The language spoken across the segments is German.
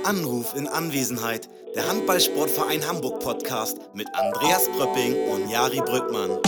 Anruf in Anwesenheit. Der Handballsportverein Hamburg Podcast mit Andreas Pröpping und Jari Brückmann.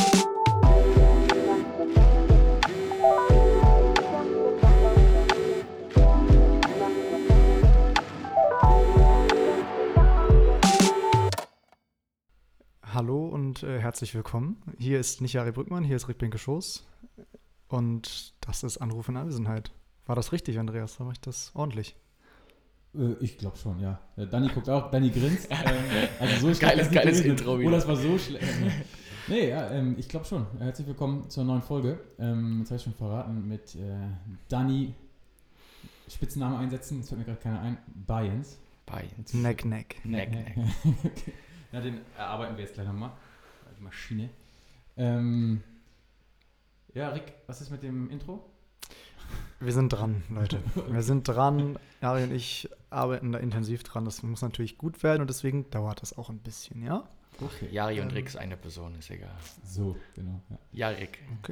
Hallo und herzlich willkommen. Hier ist nicht Jari Brückmann, hier ist Rick Binke-Schoß und das ist Anruf in Anwesenheit. War das richtig, Andreas? War ich das ordentlich? Ich glaube schon, ja. Danny guckt auch, Danny grinst. Also so geiles Intro wieder. Oh, das war so schlecht. Nee, ja, ich glaube schon. Herzlich willkommen zur neuen Folge. Jetzt habe ich schon verraten mit Danny. Spitzname einsetzen, jetzt fällt mir gerade keiner ein. Bayens. Neck. Okay. Ja, den erarbeiten wir jetzt gleich nochmal. Die Maschine. Ja, Rick, was ist mit dem Intro? Wir sind dran, Leute. Wir sind dran. Jari und ich arbeiten da intensiv dran. Das muss natürlich gut werden und deswegen dauert das auch ein bisschen, ja? Okay. Jari und Rick ist eine Person, ist egal. So, genau. Ja. Jarik. Okay.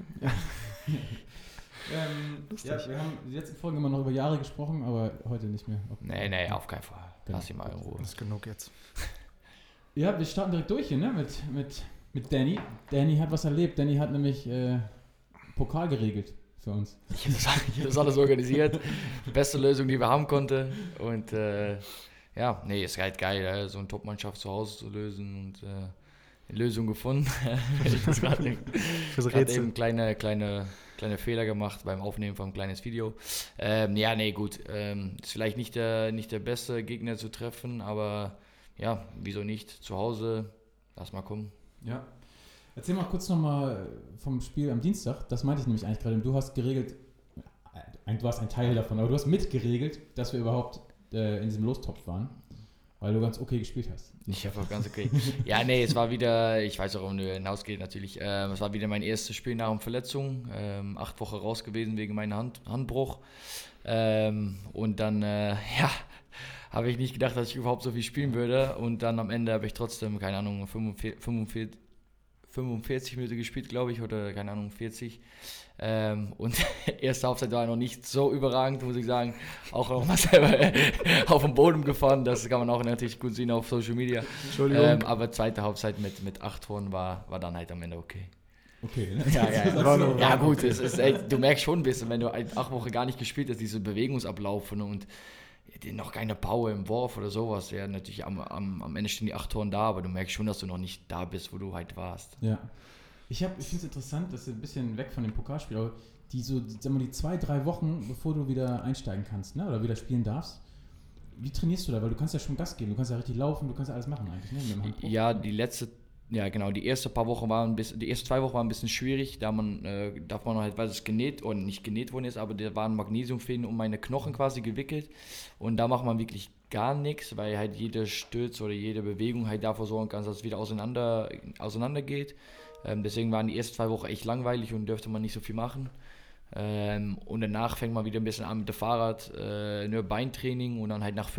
Ja, wir haben in den letzten Folgen immer noch über Jahre gesprochen, aber heute nicht mehr. Nee, auf keinen Fall. Lass ihn mal in Ruhe. Das ist genug jetzt. Ja, wir starten direkt durch hier, ne? Mit Danny. Danny hat was erlebt. Danny hat nämlich Pokal geregelt für uns. Ich habe das alles organisiert. Die beste Lösung, die wir haben konnten. Und ist halt geil, so eine Top-Mannschaft zu Hause zu lösen und eine Lösung gefunden. Ich habe gerade eben kleine Fehler gemacht beim Aufnehmen von einem kleines Video. Gut. Ist vielleicht nicht der beste Gegner zu treffen, aber ja, wieso nicht? Zu Hause, lass mal kommen. Ja. Erzähl mal kurz nochmal vom Spiel am Dienstag. Das meinte ich nämlich eigentlich gerade. Du hast geregelt, du warst ein Teil davon, aber du hast mitgeregelt, dass wir überhaupt in diesem Lostopf waren, weil du ganz okay gespielt hast. Ich habe auch ganz okay. Ja, nee, es war wieder, ich weiß auch, warum du hinausgehst natürlich, es war wieder mein erstes Spiel nach einer Verletzung, 8 Wochen raus gewesen wegen meinem Handbruch und dann, habe ich nicht gedacht, dass ich überhaupt so viel spielen würde und dann am Ende habe ich trotzdem, keine Ahnung, 45 Minuten gespielt, glaube ich, oder keine Ahnung, 40. Und erste Halbzeit war noch nicht so überragend, muss ich sagen. Auch noch mal selber auf den Boden gefahren, das kann man auch natürlich gut sehen auf Social Media. Entschuldigung. Aber zweite Halbzeit mit 8 Toren war dann halt am Ende okay. Okay, ne? Ja, gut, es ist echt, du merkst schon ein bisschen, wenn du 8 Wochen gar nicht gespielt hast, diese Bewegungsablauf und noch keine Power im Wurf oder sowas. Ja, natürlich am Ende stehen die 8 Toren da, aber du merkst schon, dass du noch nicht da bist, wo du halt warst. Ja. Ich finde es interessant, dass du ein bisschen weg von dem Pokalspiel, aber die 2-3 Wochen, bevor du wieder einsteigen kannst, ne, oder wieder spielen darfst, wie trainierst du da? Weil du kannst ja schon Gas geben, du kannst ja richtig laufen, du kannst ja alles machen eigentlich, ne, mit dem Handbruch. Ja, die ersten 2 Wochen waren ein bisschen schwierig, da darf man halt, weil es genäht oder nicht genäht worden ist, aber da waren Magnesiumfäden um meine Knochen quasi gewickelt und da macht man wirklich gar nichts, weil halt jeder Stütz oder jede Bewegung halt dafür sorgen kann, dass es wieder auseinander geht. Deswegen waren die ersten 2 Wochen echt langweilig und dürfte man nicht so viel machen. Und danach fängt man wieder ein bisschen an mit dem Fahrrad, nur Beintraining und dann halt nach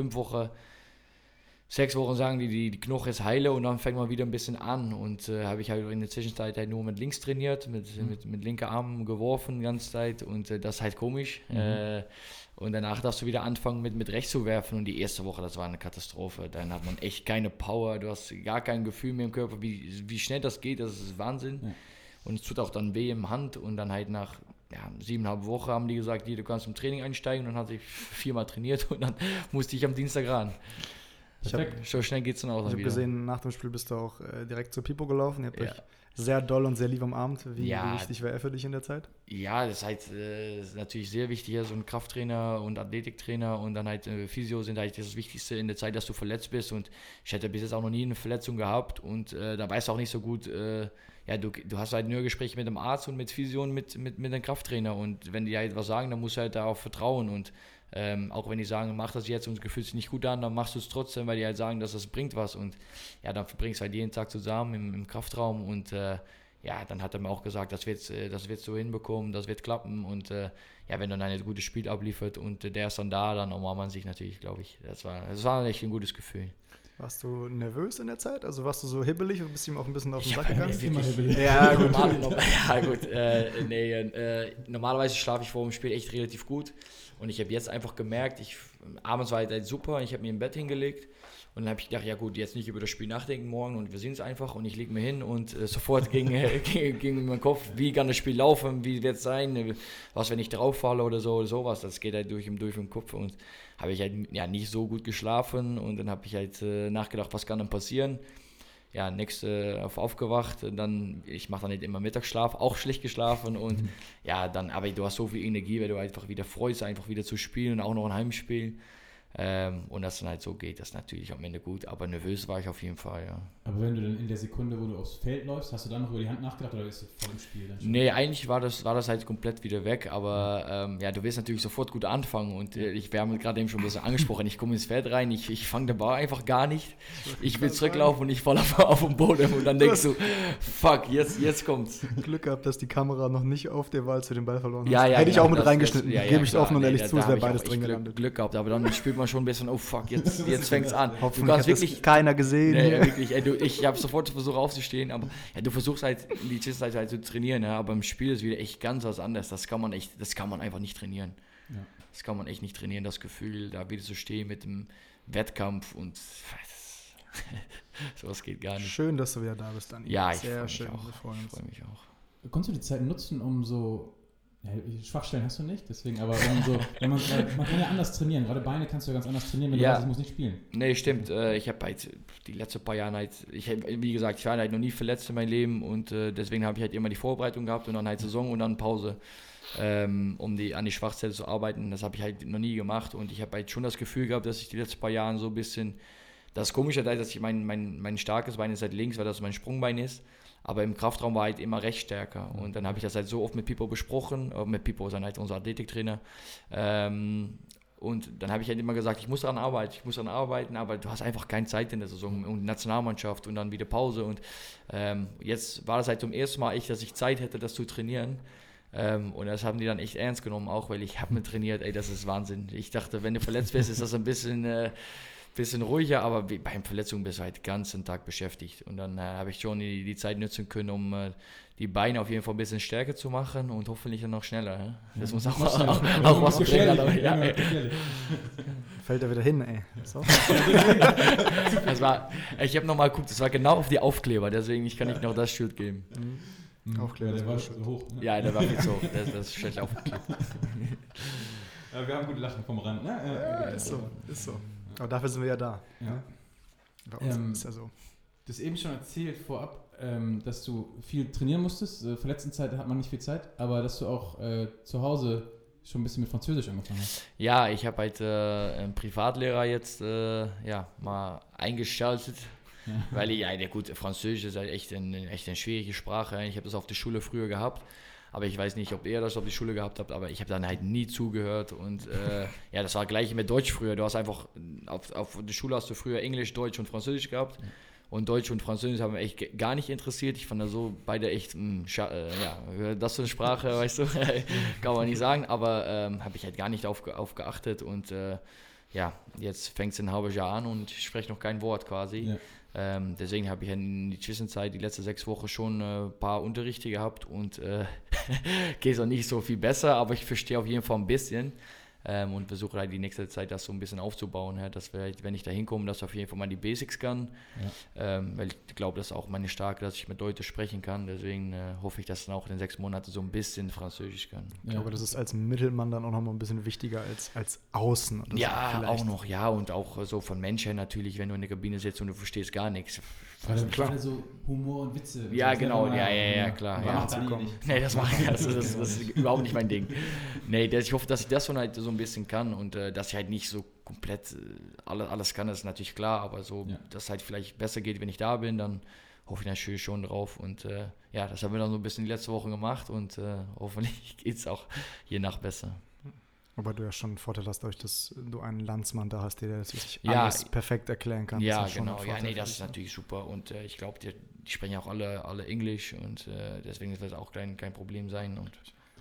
6 Wochen sagen die Knochen ist heile und dann fängt man wieder ein bisschen an und habe ich halt in der Zwischenzeit halt nur mit links trainiert, mit linker Arm geworfen die ganze Zeit und das ist halt komisch. Und danach darfst du wieder anfangen mit rechts zu werfen und die erste Woche, das war eine Katastrophe. Dann hat man echt keine Power, du hast gar kein Gefühl mehr im Körper, wie schnell das geht, das ist Wahnsinn. Ja. Und es tut auch dann weh im Hand und dann halt nach 7,5 Wochen haben die gesagt, du kannst im Training einsteigen und dann hatte ich 4-mal trainiert und dann musste ich am Dienstag ran. So schnell geht's dann auch. Ich habe gesehen, nach dem Spiel bist du auch direkt zur Pipo gelaufen. Ihr habt euch sehr doll und sehr lieb umarmt. Wie wichtig war er für dich in der Zeit? Ja, das ist natürlich sehr wichtig. So ein Krafttrainer und Athletiktrainer und dann halt Physio sind halt das Wichtigste in der Zeit, dass du verletzt bist. Und ich hätte bis jetzt auch noch nie eine Verletzung gehabt und da weißt du auch nicht so gut, du hast halt nur Gespräche mit dem Arzt und mit Physio und mit dem Krafttrainer. Und wenn die halt was sagen, dann musst du halt darauf vertrauen und auch wenn die sagen, mach das jetzt und es fühlt sich nicht gut an, dann machst du es trotzdem, weil die halt sagen, dass das bringt was und dann verbringst du halt jeden Tag zusammen im Kraftraum und dann hat er mir auch gesagt, das wird so hinbekommen, das wird klappen und wenn dann ein gutes Spiel abliefert und der ist dann da, dann umarmt man sich natürlich, glaube ich. Das war echt ein gutes Gefühl. Warst du nervös in der Zeit? Also warst du so hibbelig und bist ihm auch ein bisschen auf den Ich Sack hab gegangen? Immer hibbelig. Ja, gut. Normalerweise schlafe ich vor dem Spiel echt relativ gut und ich habe jetzt einfach gemerkt, abends war halt super, ich habe mir im Bett hingelegt und dann habe ich gedacht, ja gut, jetzt nicht über das Spiel nachdenken morgen und wir sehen es einfach und ich lege mir hin und sofort ging in meinen Kopf, wie kann das Spiel laufen, wie wird es sein, was wenn ich drauf falle oder sowas, das geht halt durch den Kopf und habe ich halt nicht so gut geschlafen und dann habe ich halt nachgedacht, was kann dann passieren. Ja, aufgewacht, dann, ich mache dann nicht immer Mittagsschlaf, auch schlecht geschlafen und dann, aber du hast so viel Energie, weil du einfach wieder freust, einfach wieder zu spielen und auch noch ein Heimspiel. Und dass dann halt so geht, das ist natürlich am Ende gut, aber nervös war ich auf jeden Fall, ja. Aber wenn du dann in der Sekunde, wo du aufs Feld läufst, hast du dann noch über die Hand nachgedacht oder ist du voll im Spiel dann schon? Nee, eigentlich war das halt komplett wieder weg, aber du willst natürlich sofort gut anfangen und wir haben gerade eben schon ein bisschen angesprochen, ich komme ins Feld rein, ich fange den Ball einfach gar nicht, ich will zurücklaufen und ich falle auf den Boden und dann denkst du, fuck, jetzt kommt's. Glück gehabt, dass die Kamera noch nicht auf der Wahl zu den Ball verloren hat. Ja, Hätte ich genau, auch mit reingeschnitten, gebe ich klar. offen und ehrlich Da zu, es hab wäre ich beides auch echt drin gelandet. Glück gehabt, aber dann spielt man schon ein bisschen, oh fuck, jetzt fängt's an. Hoffentlich Du hat kannst das wirklich keiner gesehen. Nee, hier. wirklich. Ich habe sofort versucht aufzustehen, aber du versuchst halt in die Zwischenzeit halt zu trainieren, ja, aber im Spiel ist wieder echt ganz was anderes. Das kann man einfach nicht trainieren. Ja. Das kann man echt nicht trainieren, das Gefühl, da wieder zu stehen mit dem Wettkampf und sowas geht gar nicht. Schön, dass du wieder da bist, Dani. Ja, ich Sehr freue schön. mich auch. Wir freuen uns. Ich freue mich auch. Konntest du die Zeit nutzen, um so, Schwachstellen hast du nicht, deswegen, aber um so, man kann ja anders trainieren, gerade Beine kannst du ja ganz anders trainieren, wenn du weißt, ich muss nicht spielen. Nee, stimmt. Ich habe halt die letzten paar Jahre halt, wie gesagt, ich war halt noch nie verletzt in meinem Leben und deswegen habe ich halt immer die Vorbereitung gehabt und dann halt Saison und dann Pause, um an die Schwachstelle zu arbeiten. Das habe ich halt noch nie gemacht und ich habe halt schon das Gefühl gehabt, dass ich die letzten paar Jahre so ein bisschen, das Komische ist, dass ich mein starkes Bein ist halt links, weil das mein Sprungbein ist. Aber im Kraftraum war halt immer recht stärker. Und dann habe ich das halt so oft mit Pippo besprochen. Mit Pippo ist dann halt unser Athletiktrainer. Und dann habe ich halt immer gesagt, ich muss daran arbeiten, aber du hast einfach keine Zeit in der Saison und Nationalmannschaft und dann wieder Pause. Und jetzt war das halt zum ersten Mal dass ich Zeit hätte, das zu trainieren. Und das haben die dann echt ernst genommen, auch weil ich habe mit trainiert, das ist Wahnsinn. Ich dachte, wenn du verletzt bist, ist das ein bisschen ruhiger, aber beim Verletzungen bist du halt den ganzen Tag beschäftigt. Und dann habe ich schon die Zeit nutzen können, um die Beine auf jeden Fall ein bisschen stärker zu machen und hoffentlich dann noch schneller. Ja? Das muss auch was bringen. Ja. Fällt er wieder hin, ey. So. Ich habe nochmal geguckt, das war genau auf die Aufkleber, deswegen ich kann nicht noch das Schild geben. Aufkleber, der war so hoch. Ne? Ja, der war viel zu hoch, das ist schlecht aufgeklebt. Wir haben gute Lachen vom Rand, ne? Ja, ist so. Aber dafür sind wir ja da. Ja. Ne? Bei uns ist ja so. Du hast eben schon erzählt vorab, dass du viel trainieren musstest. Verletztenzeit hat man nicht viel Zeit, aber dass du auch zu Hause schon ein bisschen mit Französisch angefangen hast. Ja, ich habe halt einen Privatlehrer jetzt mal eingeschaltet. Ja. Weil gut, Französisch ist halt echt eine schwierige Sprache. Ich habe das auf der Schule früher gehabt. Aber ich weiß nicht, ob ihr das auf die Schule gehabt habt, aber ich habe dann halt nie zugehört und das war gleich mit Deutsch früher. Du hast einfach, auf der Schule hast du früher Englisch, Deutsch und Französisch gehabt und Deutsch und Französisch haben mich echt gar nicht interessiert. Ich fand das so beide echt, das ist eine Sprache, weißt du, kann man nicht sagen, aber habe ich halt gar nicht auf geachtet und jetzt fängt es ein halbes Jahr an und ich spreche noch kein Wort quasi. Ja. Deswegen habe ich in der Zwischenzeit die letzten 6 Wochen schon ein paar Unterrichte gehabt und geht es auch nicht so viel besser, aber ich verstehe auf jeden Fall ein bisschen und versuche halt die nächste Zeit das so ein bisschen aufzubauen, dass wir halt, wenn ich da hinkomme, dass ich auf jeden Fall mal die Basics kann, weil ich glaube, das ist auch meine Stärke, dass ich mit Leuten sprechen kann, deswegen hoffe ich, dass ich dann auch in den 6 Monaten so ein bisschen Französisch kann. Ich glaube, das ist als Mittelmann dann auch noch mal ein bisschen wichtiger als Außen. Oder ja, so auch noch, ja, und auch so von Menschen natürlich, wenn du in der Kabine sitzt und du verstehst gar nichts. Gerade so Humor und Witze. Ja, genau, ja, klar. Ja. Nee, das mache ich, das ist überhaupt nicht mein Ding. Nee, ich hoffe, dass ich das schon halt so ein bisschen kann und dass ich halt nicht so komplett alles kann, das ist natürlich klar, aber so, dass es halt vielleicht besser geht, wenn ich da bin, dann hoffe ich natürlich schon drauf und das haben wir dann so ein bisschen die letzte Woche gemacht und hoffentlich geht es auch je nach besser. Wobei du ja schon einen Vorteil hast, dadurch, dass du einen Landsmann da hast, der das wirklich alles perfekt erklären kann. Ja, genau. Ja, nee, das ist natürlich super. Und ich glaube, die sprechen auch alle Englisch und deswegen wird das auch kein Problem sein. Und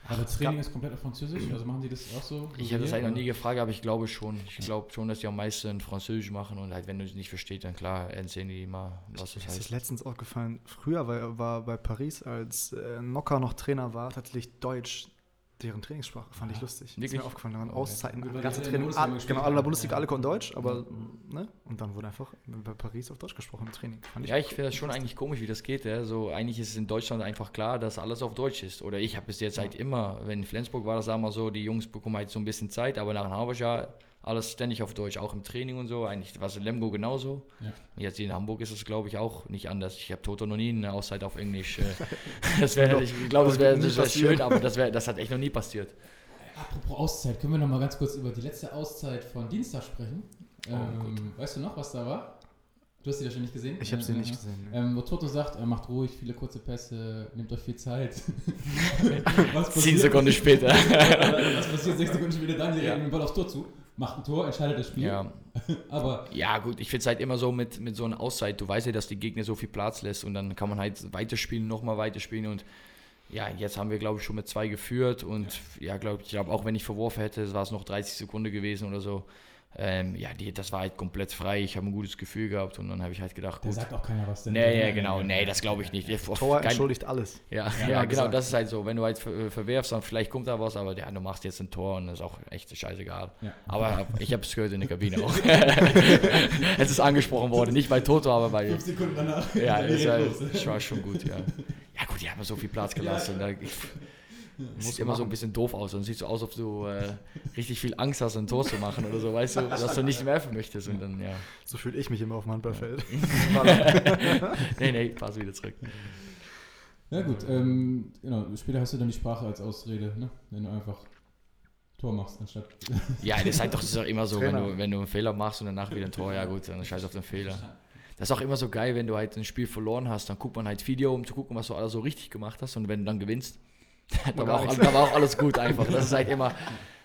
Aber das Training ist komplett auf Französisch, also machen die das auch so? Ich habe das eigentlich noch nie gefragt, aber ich glaube schon. Ich glaube schon, dass die am meisten Französisch machen und halt, wenn du es nicht verstehst, dann klar, erzählen die immer, was das Mir heißt. ist letztens aufgefallen, früher war bei Paris, als Nocker noch Trainer war, tatsächlich Deutsch deren Trainingssprache, fand ich lustig. Wirklich? Ist mir aufgefallen, da waren Auszeiten, Gut, weil ganze die Training, Bundesliga gespielt genau, alle in der haben. Bundesliga, Ja. alle konnten Deutsch, aber, ne? Und dann wurde einfach bei Paris auf Deutsch gesprochen im Training. Fand Ja, ich finde das schon eigentlich komisch, wie das geht. Ja. So, eigentlich ist es in Deutschland einfach klar, dass alles auf Deutsch ist. Oder ich habe bis jetzt halt immer, wenn in Flensburg war das immer so, die Jungs bekommen halt so ein bisschen Zeit, aber nach einem halben Jahr alles ständig auf Deutsch, auch im Training und so. Eigentlich war es in Lemgo genauso. Ja. Und jetzt hier in Hamburg ist es, glaube ich, auch nicht anders. Ich habe Toto noch nie eine Auszeit auf Englisch. Ich glaube, das wäre schön, aber das hat echt noch nie passiert. Apropos Auszeit, können wir noch mal ganz kurz über die letzte Auszeit von Dienstag sprechen? Weißt du noch, was da war? Du hast sie wahrscheinlich gesehen? Ich habe sie nicht gesehen. Wo Toto sagt, er macht ruhig, viele kurze Pässe, nehmt euch viel Zeit. 10 Sekunden später. Was passiert 6 Sekunden später? Dann direkt den Ball aufs Tor zu, macht ein Tor, entscheidet das Spiel. Ja. Aber Ja, gut, ich finde es halt immer so mit so einer Auszeit, du weißt ja, dass die Gegner so viel Platz lässt und dann kann man halt weiterspielen, nochmal weiterspielen und ja, jetzt haben wir, glaube ich, schon mit 2 geführt und ja, ich glaube, auch wenn ich verworfen hätte, war es noch 30 Sekunden gewesen oder so. Das war halt komplett frei, ich habe ein gutes Gefühl gehabt und dann habe ich halt gedacht, da gut. sagt auch keiner was. Nee, das glaube ich nicht. Tor entschuldigt alles. Ja, genau, gesagt. das ist halt so. Wenn du halt verwerfst, dann vielleicht kommt da was, aber ja, du machst jetzt ein Tor und das ist auch echt scheißegal. Ja. Aber ich habe es gehört in der Kabine auch. Es ist angesprochen worden, nicht bei Toto, aber bei... 5 Sekunden danach. Ja, es war schon gut, ja. Ja gut, die haben so viel Platz gelassen. Sieht immer so ein bisschen doof aus und sieht so aus, als ob du richtig viel Angst hast, ein Tor zu machen oder so, weißt du, dass du nicht werfen möchtest und dann, ja. So fühle ich mich immer auf dem Handballfeld. Nee, pass wieder zurück. Ja gut, genau, später hast du dann die Sprache als Ausrede, ne? Wenn du einfach Tor machst anstatt... Ja, das ist doch immer so, Trainer. wenn du einen Fehler machst und danach wieder ein Tor, ja gut, dann scheiß auf den Fehler. Das ist auch immer so geil, wenn du halt ein Spiel verloren hast, dann guckt man halt Video, um zu gucken, was du alles so richtig gemacht hast und wenn du dann gewinnst, da war auch alles gut einfach. Das ist halt immer,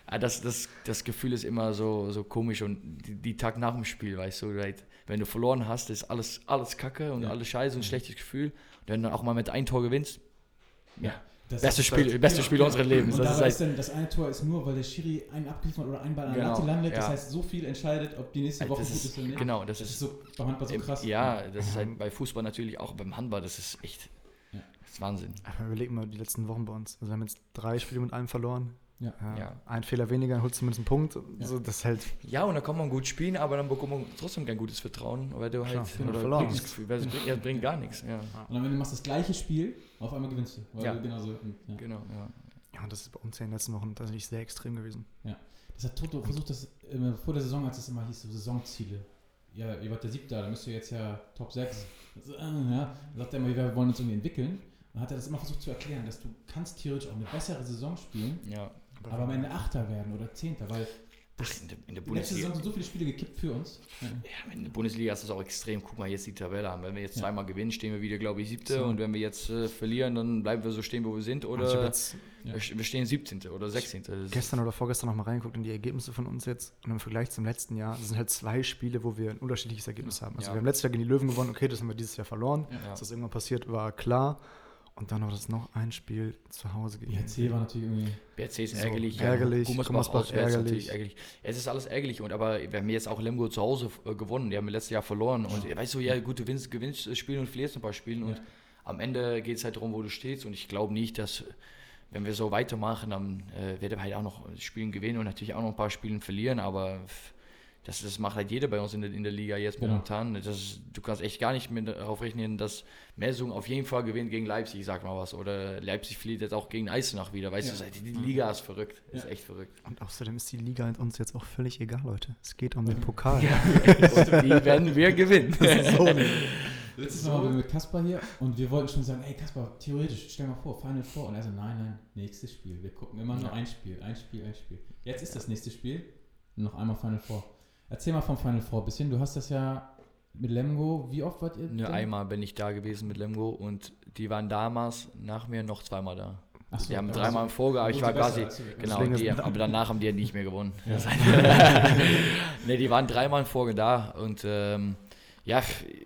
das Gefühl ist immer so komisch und die Tag nach dem Spiel, weißt du, halt, wenn du verloren hast, ist alles Kacke und alles Scheiße und ein schlechtes Gefühl. Und wenn du dann auch mal mit einem Tor gewinnst, ja. Beste Spiel unseres Lebens. Und das dabei ist ist dann, das eine Tor ist nur, weil der Schiri einen abgegriffen hat oder einen Ball an der Latte landet. Das heißt, so viel entscheidet, ob die nächste Woche gut ist oder nicht. Genau, das ist so beim Handball so krass. Ja, das ist halt bei Fußball natürlich auch, beim Handball, das ist echt, das ist Wahnsinn. Aber überleg mal die letzten Wochen bei uns. Also wir haben jetzt 3 Spiele mit einem verloren. Ja. Ein Fehler weniger, dann holst du zumindest einen Punkt. Ja. So, das hält. Ja, und dann kann man gut spielen, aber dann bekommt man trotzdem kein gutes Vertrauen, weil du halt verloren bringt das Gefühl, weil es bringt gar nichts. Ja. Und dann, wenn du machst das gleiche Spiel, auf einmal gewinnst du. Weil du genauso, Genau, ja. Ja, und das ist bei uns ja in den letzten Wochen tatsächlich sehr extrem gewesen. Ja. Das hat Toto versucht, das vor der Saison, als es immer hieß, so Saisonziele. Ja, ihr wart der 7. Da müsst ihr jetzt ja Top 6. Ja, sagt er immer, wir wollen uns irgendwie entwickeln. Dann hat er das immer versucht zu erklären, dass du kannst theoretisch auch eine bessere Saison spielen, aber am Ende 8. werden oder 10. Weil in der letzte Bundesliga Saison sind so viele Spiele gekippt für uns. Ja, in der Bundesliga ist das auch extrem. Guck mal jetzt die Tabelle an. Wenn wir jetzt zweimal gewinnen, stehen wir wieder, glaube ich, 7. Und wenn wir jetzt verlieren, dann bleiben wir so stehen, wo wir sind. Oder wir stehen 17. oder 16. Gestern oder vorgestern noch mal reingeguckt in die Ergebnisse von uns jetzt. Und im Vergleich zum letzten Jahr sind halt 2 Spiele, wo wir ein unterschiedliches Ergebnis haben. Also wir haben letztes Jahr gegen die Löwen gewonnen. Okay, das haben wir dieses Jahr verloren. Dass das irgendwann passiert, war klar. Und dann noch ein Spiel zu Hause gegen BRC war natürlich irgendwie... BRC ist ärgerlich. Gummersbach ärgerlich. Es ist alles ärgerlich. Aber wir haben jetzt auch Lemgo zu Hause gewonnen. Die haben letztes Jahr verloren. Und weißt du, gut, du gewinnst Spiele und verlierst ein paar Spiele. Und am Ende geht es halt darum, wo du stehst. Und ich glaube nicht, dass, wenn wir so weitermachen, dann werden wir halt auch noch Spiele gewinnen und natürlich auch noch ein paar Spiele verlieren. Aber das macht halt jeder bei uns in der Liga jetzt momentan. Du kannst echt gar nicht mehr darauf rechnen, dass Melsung auf jeden Fall gewinnt gegen Leipzig, sag mal was. Oder Leipzig verliert jetzt auch gegen Eisenach wieder. Weißt du, die Liga ist verrückt. Ist echt verrückt. Und außerdem ist die Liga uns jetzt auch völlig egal, Leute. Es geht um den Pokal. Und die werden wir gewinnen. Letztes Mal waren wir mit Kaspar hier und wir wollten schon sagen, ey Kaspar, theoretisch, stell mal vor, Final Four. Und er so, nein, nächstes Spiel. Wir gucken immer nur ein Spiel. Jetzt ist das nächste Spiel. Noch einmal Final Four. Erzähl mal vom Final Four ein bisschen. Du hast das ja mit Lemgo, wie oft wart ihr? Nur einmal bin ich da gewesen mit Lemgo und die waren damals nach mir noch 2-mal da. Ach so, die haben 3-mal im Vorjahr, ich war quasi, genau, aber danach haben die ja nicht mehr gewonnen. Ja. Ne, die waren 3-mal im Vorjahr da und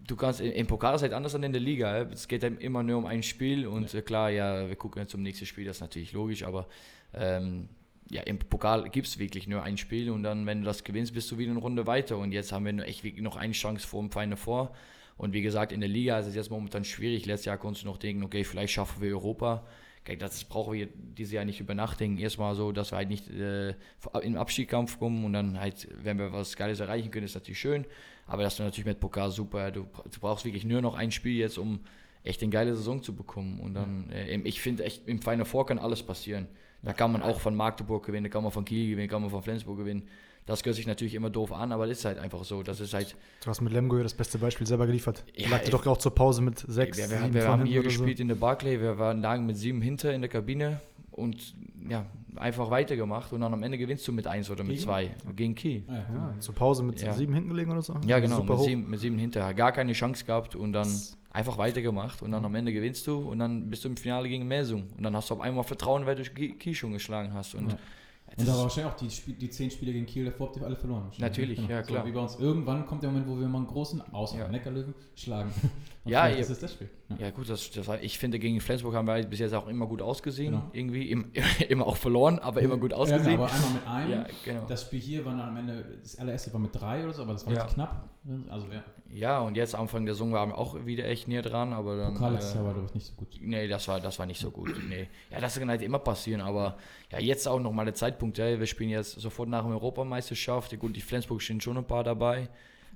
du kannst, im Pokal ist halt anders als in der Liga. Es geht halt immer nur um ein Spiel und klar, ja, wir gucken jetzt zum nächsten Spiel, das ist natürlich logisch, aber im Pokal gibt es wirklich nur ein Spiel und dann, wenn du das gewinnst, bist du wieder eine Runde weiter und jetzt haben wir nur echt wirklich noch eine Chance vor dem Final Four und wie gesagt, in der Liga ist es jetzt momentan schwierig. Letztes Jahr konntest du noch denken, okay, vielleicht schaffen wir Europa. Okay, das brauchen wir dieses Jahr nicht über nachdenken. Erstmal so, dass wir halt nicht im Abstiegskampf kommen und dann halt, wenn wir was Geiles erreichen können, ist natürlich schön. Aber das ist natürlich mit Pokal super. Du brauchst wirklich nur noch ein Spiel jetzt, um echt eine geile Saison zu bekommen. Und dann, ich finde echt, im Final Four kann alles passieren. Da kann man auch von Magdeburg gewinnen, da kann man von Kiel gewinnen, kann man von Flensburg gewinnen. Das hört sich natürlich immer doof an, aber das ist halt einfach so. Das ist halt. Du hast mit Lemgo das beste Beispiel selber geliefert. Ja, lag doch auch zur Pause mit 6. Wir haben hier gespielt in der Barclay, wir lagen mit 7 hinter in der Kabine und ja, einfach weitergemacht und dann am Ende gewinnst du mit 1 oder mit 2 gegen Kiel. Ja, zur Pause mit 7 hinten gelegen oder so? Ja, genau, mit 7 hinter. Gar keine Chance gehabt und dann einfach weitergemacht und dann am Ende gewinnst du und dann bist du im Finale gegen Melsung und dann hast du auf einmal Vertrauen, weil du Kiel schon geschlagen hast. Und da war wahrscheinlich auch die 10 Spiele gegen Kiel davor habt ihr alle verloren. Natürlich, genau. Ja klar. So wie bei uns. Irgendwann kommt der Moment, wo wir mal einen großen, außer Neckarlöwen, schlagen. Ja, das ist das Spiel. Ja gut, ich finde, gegen Flensburg haben wir bis jetzt auch immer gut ausgesehen. Genau. Irgendwie, immer auch verloren, aber immer gut ausgesehen. Ja, aber einmal mit einem. Ja, genau. Das Spiel hier war dann am Ende, das allererste war mit 3 oder so, aber das war jetzt knapp. Also, ja, und jetzt Anfang der Saison waren wir auch wieder echt näher dran, aber dann... Pokal letztes Jahr war, glaube ich, nicht so gut. Nee, das war nicht so gut. Nee. Ja, das kann halt immer passieren, aber ja, jetzt auch nochmal der Zeitpunkt. Ja, wir spielen jetzt sofort nach der Europameisterschaft. Gut, die Flensburg stehen schon ein paar dabei.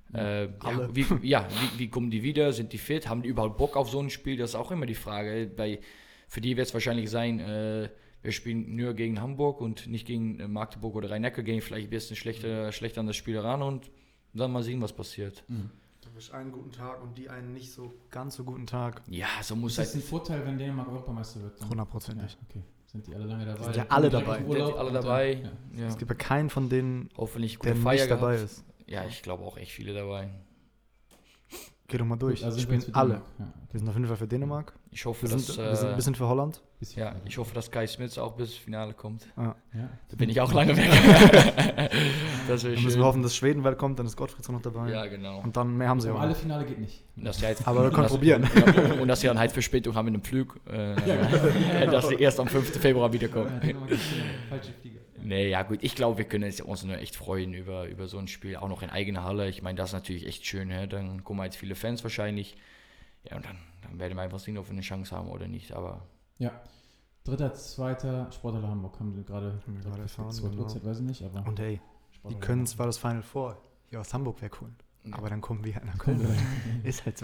Wie kommen die wieder? Sind die fit? Haben die überhaupt Bock auf so ein Spiel? Das ist auch immer die Frage. Für die wird es wahrscheinlich sein, wir spielen nur gegen Hamburg und nicht gegen Magdeburg oder Rhein-Neckar, gehen vielleicht ein bisschen schlechter an das Spiel ran und dann mal sehen, was passiert. Mhm. Du hast einen guten Tag und die einen nicht so ganz so guten Tag. Ja, so muss das. Ist das ein Vorteil, wenn Dänemark Europameister wird? 100%. Ja, okay. Sind die alle lange dabei? Sind ja alle dabei. Alle dabei. Ja. Es gibt ja keinen von denen, hoffentlich der nicht dabei ist. Ja, ich glaube auch echt viele dabei. Geh doch mal durch. Also spielen alle. Ja. Wir sind auf jeden Fall für Dänemark. Ich hoffe, wir sind ein bisschen für Holland. Ja, ich hoffe, dass Kai Smits auch bis ins Finale kommt. Ja. Da bin ich auch lange weg. Das dann müssen wir hoffen, dass Schweden weit kommt, dann ist Gottfried noch dabei. Ja, genau. Und dann mehr haben sie auch. Alle Finale geht nicht. Aber wir können probieren. Und dass sie dann halt Verspätung haben mit dem Flug. Dass sie erst am 5. Februar wiederkommen. Falsche Flieger. Nee, ja gut, ich glaube, wir können uns nur echt freuen über so ein Spiel, auch noch in eigener Halle. Ich meine, das ist natürlich echt schön, dann kommen jetzt viele Fans wahrscheinlich. Ja, und dann werden wir einfach sehen, ob wir eine Chance haben oder nicht, aber... Ja, 3., 2. Sporthalle Hamburg haben wir gerade erfahren, Uhrzeit, weiß ich nicht, aber... Und hey, die können zwar das Final Four hier aus Hamburg wegholen, aber dann kommen wir nach Köln. Ist halt so,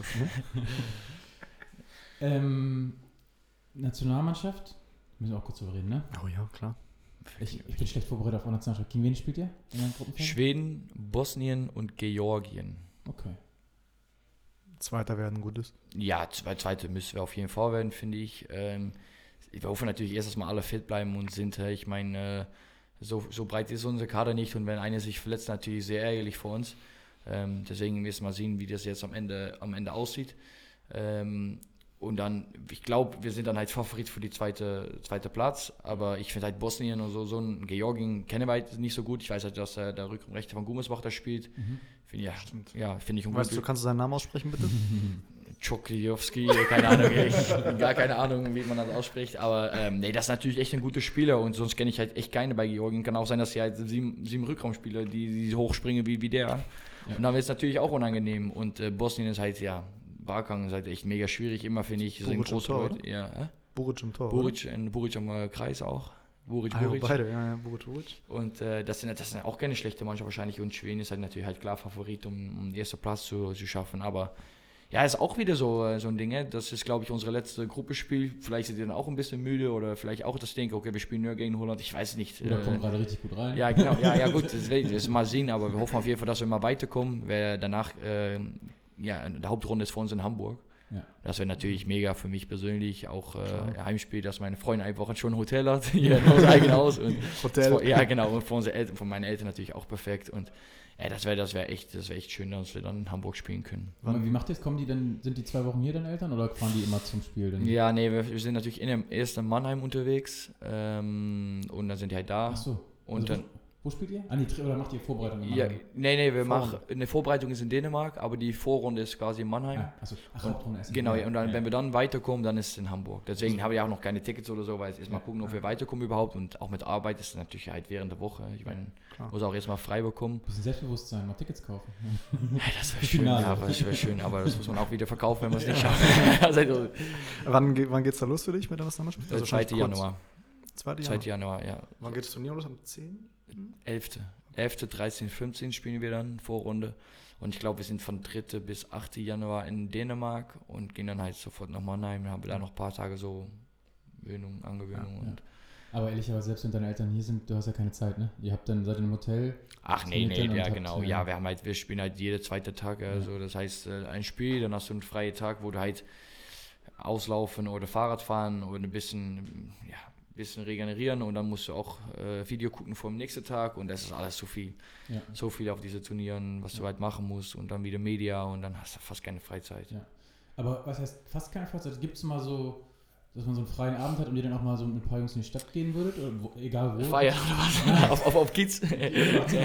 ne? Nationalmannschaft, müssen wir auch kurz drüber reden, ne? Oh ja, klar. Ich bin schlecht vorbereitet auf Nationalmannschaft. Gegen wen spielt ihr in der Gruppenphase? Schweden, Bosnien und Georgien. Okay. Zweiter werden gut ist. Ja, Zweite müssen wir auf jeden Fall werden, finde ich. Wir hoffen natürlich erst, dass mal alle fit bleiben und sind. Ich meine, so breit ist unser Kader nicht und wenn einer sich verletzt, natürlich sehr ärgerlich für uns. Deswegen müssen wir mal sehen, wie das jetzt am Ende aussieht. Und dann, ich glaube, wir sind dann halt Favorit für die zweite Platz, aber ich finde halt Bosnien und so ein Georgien kennen wir halt nicht so gut. Ich weiß halt, dass der Rückenrechte von Gummersbach da spielt. Finde ich ungut. Weißt du, kannst du seinen Namen aussprechen, bitte? Czoklijowski, keine Ahnung, gar keine Ahnung, wie man das ausspricht, aber das ist natürlich echt ein guter Spieler und sonst kenne ich halt echt keine bei Georgien. Kann auch sein, dass sie halt 7 Rückraumspieler, die hochspringen wie der. Ja. Und dann wird es natürlich auch unangenehm und Bosnien ist halt, Barkang ist halt echt mega schwierig, immer finde ich. Buric sind große Leute. Ja, Buric im Tor. Buric am Kreis auch. Buric. Beide, ja, Buric. Und das sind auch keine schlechte Mannschaft wahrscheinlich und Schweden ist halt natürlich halt klar Favorit, um den ersten Platz zu schaffen, aber ja, ist auch wieder so ein Ding, das ist glaube ich unsere letzte Gruppenspiel, vielleicht sind die dann auch ein bisschen müde oder vielleicht auch das Denken, okay, wir spielen nur gegen Holland, ich weiß nicht. Da kommt gerade richtig gut rein. Ja, genau, ja gut, das mal sehen, aber wir hoffen auf jeden Fall, dass wir mal weiterkommen, weil danach, der Hauptrunde ist für uns in Hamburg. Ja. Das wäre natürlich mega für mich persönlich, auch Heimspiel, dass meine Freundin einfach schon ein Hotel hat, hier in unserem eigenen Haus. Und Hotel. Ja, genau, und für unsere Eltern, von meinen Eltern natürlich auch perfekt. Und das wäre echt schön, dass wir dann in Hamburg spielen können. Wie macht ihr es? Sind die 2 Wochen hier, deine Eltern, oder fahren die immer zum Spiel? Denn? Ja, nee, wir sind natürlich erst in Mannheim unterwegs und dann sind die halt da. Ach so. Und also Wo spielt ihr? Oder macht ihr Vorbereitung in Ja, Mannheim? nee, wir machen eine Vorbereitung ist in Dänemark, aber die Vorrunde ist quasi in Mannheim. Hauptrunde ist Genau, und dann, wenn wir dann weiterkommen, dann ist es in Hamburg. Deswegen habe ich auch noch keine Tickets oder so, weil jetzt erstmal gucken, ob wir weiterkommen überhaupt. Und auch mit Arbeit ist es natürlich halt während der Woche. Ich meine, muss auch erstmal frei bekommen. Ein bisschen Selbstbewusstsein, mal Tickets kaufen. Ja, das wäre schön, das wäre schön, aber das muss man auch wieder verkaufen, wenn man es nicht schafft. Also, Wann geht's da los für dich mit der Nationalmannschaft? Also 2. Januar. 2. Januar, ja. Wann geht das Turnier los? Am 10? 11., 13, 15 spielen wir dann, Vorrunde. Und ich glaube, wir sind von 3. bis 8. Januar in Dänemark und gehen dann halt sofort nach Mannheim. Dann haben wir da noch ein paar Tage so Angewöhnung. Ja. Aber ehrlicherweise, selbst wenn deine Eltern hier sind, du hast ja keine Zeit, ne? Seid ihr im Hotel? Ach nee, ja genau. Ja, wir spielen halt jeden zweiten Tag. Also das heißt, ein Spiel, dann hast du einen freien Tag, wo du halt auslaufen oder Fahrrad fahren oder ein bisschen regenerieren und dann musst du auch Video gucken vor dem nächsten Tag und das ist alles so viel. Ja. So viel auf diese Turnieren, was du halt machen musst und dann wieder Media und dann hast du fast keine Freizeit. Ja. Aber was heißt fast keine Freizeit? Gibt es mal so, dass man so einen freien Abend hat und ihr dann auch mal so mit ein paar Jungs in die Stadt gehen würdet? Oder egal wo? Feiern oder was? auf Kiez? Willst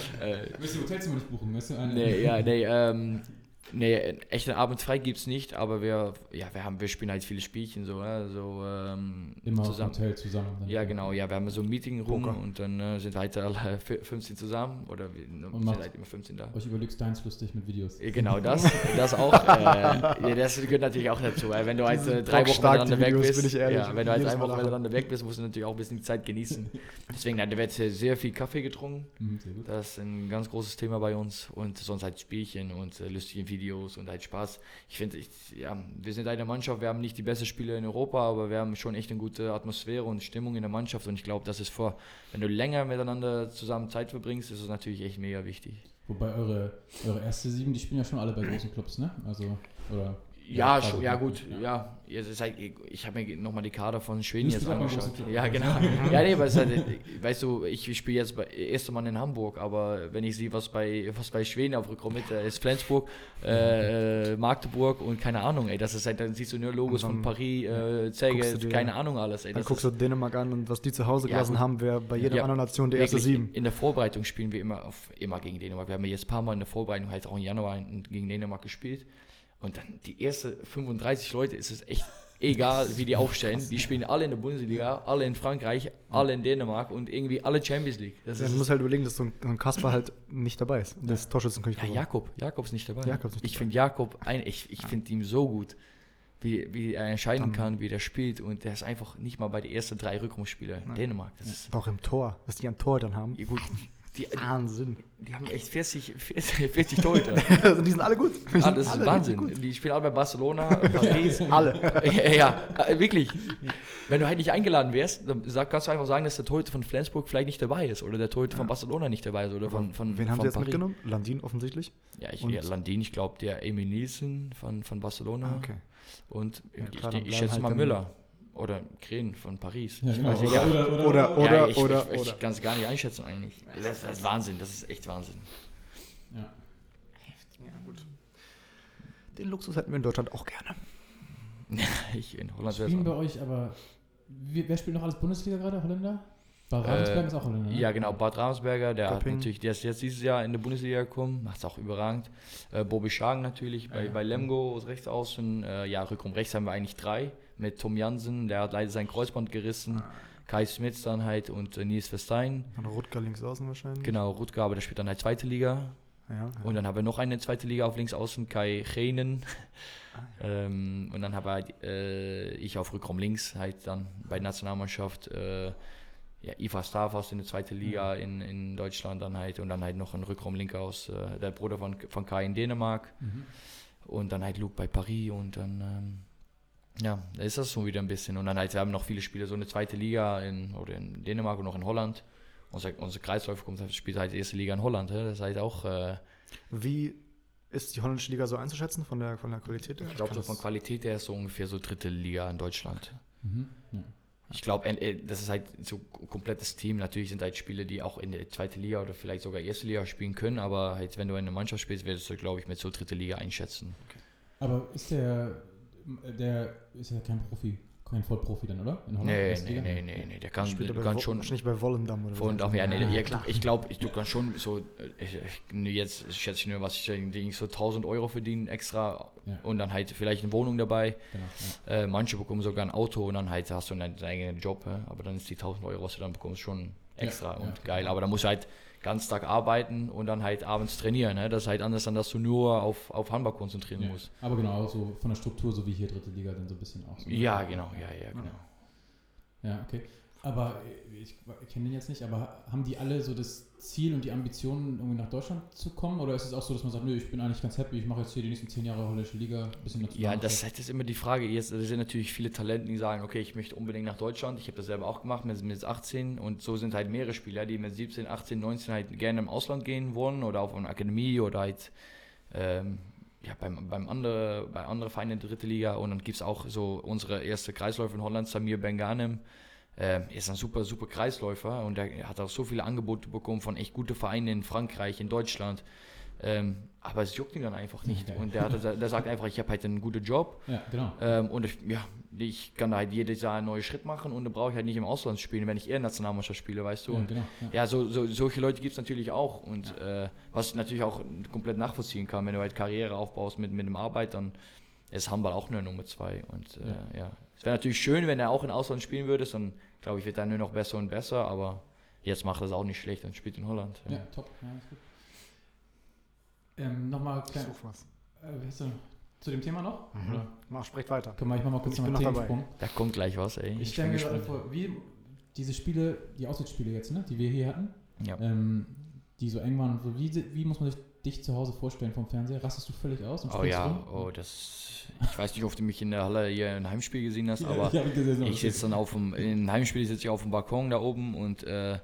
du Hotelzimmer nicht buchen? Weißt du, Nee, echten Abend frei gibt's nicht, aber wir spielen halt viele Spielchen so, immer zusammen. Im Hotel zusammen. Ja, genau, wir haben so ein Meeting rum und dann sind halt alle 15 zusammen oder wir sind halt immer 15 da. Euch über Lux-Dines lustig mit Videos. Genau, das auch. Das gehört natürlich auch dazu, weil wenn du halt 3 Wochen miteinander weg bist, wenn du halt 3 Wochen miteinander weg bist, musst du natürlich auch ein bisschen die Zeit genießen. Deswegen, da wird sehr viel Kaffee getrunken. Sehr gut. Das ist ein ganz großes Thema bei uns und sonst halt Spielchen und lustige Videos und halt Spaß. Ich finde, wir sind eine Mannschaft, wir haben nicht die besten Spieler in Europa, aber wir haben schon echt eine gute Atmosphäre und Stimmung in der Mannschaft und ich glaube, das ist wenn du länger miteinander zusammen Zeit verbringst, ist es natürlich echt mega wichtig. Wobei eure erste 7, die spielen ja schon alle bei großen Clubs, ne? Also, oder... Jetzt ist halt, ich habe mir nochmal die Kader von Schweden jetzt angeschaut. Ja, genau. Ja, nee, weil weißt du, ich spiele jetzt erste Mal in Hamburg, aber wenn ich sehe, was bei Schweden auf Rückraum ist Flensburg, Magdeburg und keine Ahnung, ey, das ist halt, dann siehst du nur Logos von Paris, Zeged, keine Ahnung alles, ey. Dann guckst du Dänemark an und was die zu Hause gelassen haben, wäre bei jeder anderen Nation die erste 7. In der Vorbereitung spielen wir immer gegen Dänemark. Wir haben jetzt ein paar Mal in der Vorbereitung halt auch im Januar gegen Dänemark gespielt. Und dann die ersten 35 Leute ist es echt egal, wie die aufstellen. Die spielen alle in der Bundesliga, alle in Frankreich, alle in Dänemark und irgendwie alle Champions League. Du musst halt überlegen, dass so ein Kasper halt nicht dabei ist. Das Torschützenkönig. Ja, Jakob ist nicht dabei. Ich finde Jakob, ich finde ihn so gut, wie er entscheiden kann, wie der spielt. Und der ist einfach nicht mal bei den ersten 3 Rückrundenspielen in Dänemark. Das ist auch im Tor, was die am Tor dann haben. Ja, gut. Wahnsinn. Die haben echt 40 Torhüter. Die sind alle gut. Das ist Wahnsinn. Die spielen alle bei Barcelona, Paris. Alle. Ja, wirklich. Wenn du halt nicht eingeladen wärst, dann kannst du einfach sagen, dass der Torhüter von Flensburg vielleicht nicht dabei ist oder der Torhüter von Barcelona nicht dabei ist oder von Wen haben sie jetzt Paris. Mitgenommen? Landin offensichtlich? Ja, Landin, ich glaube, der Emil Nielsen von Barcelona. Okay. Und ich schätze mal Müller. Oder Kren von Paris. Ja, genau. Ich kann es gar nicht einschätzen eigentlich. Das ist Wahnsinn, das ist echt Wahnsinn. Ja. Ja, gut. Den Luxus hätten wir in Deutschland auch gerne. In Holland spielen bei euch aber... Wer spielt noch alles Bundesliga gerade? Holländer? Bad Ravensberger ist auch Holländer, ne? Ja, genau. Bad Ravensberger, der ist jetzt dieses Jahr in die Bundesliga gekommen, macht es auch überragend. Bobby Schagen natürlich, bei Lemgo rechts außen. Rückraum rechts haben wir eigentlich 3. Mit Tom Jansen, der hat leider sein Kreuzband gerissen. Kai Smits dann halt und Nils Verstein. Und Rutger links außen wahrscheinlich. Genau, Rutger, aber der spielt dann halt 2. Liga. Ja. Und dann haben wir noch eine 2. Liga auf links außen, Kai Genen. Und dann habe ich auf Rückraum links halt dann bei der Nationalmannschaft Ivar Stavast in der 2. Liga in Deutschland dann halt und dann halt noch ein Rückraum linker aus der Bruder von Kai in Dänemark und dann halt Luke bei Paris und dann da ist das schon wieder ein bisschen und dann halt wir haben noch viele Spiele so eine 2. Liga in Dänemark und noch in Holland. Unser Kreisläufer spielt halt die 1. Liga in Holland, das ist halt auch Wie ist die holländische Liga so einzuschätzen von der Qualität her? Ich glaube, so von Qualität her ist so ungefähr so 3. Liga in Deutschland. Ja. Ich glaube, das ist halt so ein komplettes Team. Natürlich sind halt Spiele, die auch in der 2. Liga oder vielleicht sogar 1. Liga spielen können, aber halt, wenn du in einer Mannschaft spielst, würdest du, glaube ich, mit so 3. Liga einschätzen. Aber ist der ist ja kein Profi. kein Vollprofi dann, oder? In Holland? Nee. Der kann schon. Wahrscheinlich bei Volendam oder so. Und ich glaube, du kannst schon so. Jetzt schätze ich nur, was ich so 1.000 Euro verdienen extra und dann halt vielleicht eine Wohnung dabei. Genau, manche bekommen sogar ein Auto und dann halt hast du einen eigenen Job. Aber dann ist die 1.000 Euro, was du dann bekommst, schon extra und geil. Aber da musst du halt ganz Tag arbeiten und dann halt abends trainieren. Ne? Das ist halt anders, als dass du nur auf Handball konzentrieren musst. Aber genau, so von der Struktur, so wie hier dritte Liga, dann so ein bisschen auch. So ja, genau. Ja, okay. Aber ich kenne den jetzt nicht, aber haben die alle so das Ziel und die Ambitionen, irgendwie nach Deutschland zu kommen? Oder ist es auch so, dass man sagt, nö, ich bin eigentlich ganz happy, ich mache jetzt hier die nächsten 10 Jahre holländische Liga, ein bisschen Ja, das ist immer die Frage. Jetzt sind natürlich viele Talente, die sagen, okay, ich möchte unbedingt nach Deutschland. Ich habe das selber auch gemacht mit 18 und so sind halt mehrere Spieler, die mit 17, 18, 19 halt gerne im Ausland gehen wollen oder auf eine Akademie oder halt bei anderen Vereinen in der dritten Liga. Und dann gibt es auch so unsere erste Kreisläufer in Holland, Samir Ben-Ghanem. Ist ein super Kreisläufer und er hat auch so viele Angebote bekommen von echt guten Vereinen in Frankreich, in Deutschland. Aber es juckt ihn dann einfach nicht. Und der sagt einfach, ich habe halt einen guten Job. Ja, genau. Und ich kann halt jedes Jahr einen neuen Schritt machen und dann brauche ich halt nicht im Ausland spielen, wenn ich eher Nationalmannschaft spiele, weißt du. Und solche Leute gibt es natürlich auch. Und was ich natürlich auch komplett nachvollziehen kann, wenn du halt Karriere aufbaust mit dem Arbeit, dann ist Handball auch nur Nummer 2. Und es wäre natürlich schön, wenn er auch in Ausland spielen würde, dann glaube ich, wird er nur noch besser und besser, aber jetzt macht er es auch nicht schlecht und spielt in Holland. Ja, top. Ja, ist gut. Nochmal klein. Zu dem Thema noch? Mhm. Sprecht weiter. Ich mach mal kurz zum Themensprung. Da kommt gleich was, ey. Ich stelle mir gerade vor, wie diese Spiele, die Auswärtsspiele jetzt, ne, die wir hier hatten, die so eng waren und so, wie muss man sich dich zu Hause vorstellen vom Fernseher? Rastest du völlig aus und springst rum? Ich weiß nicht, ob du mich in der Halle hier ein Heimspiel gesehen hast, aber ich sitze dann im Heimspiel sitze ich auf dem Balkon da oben und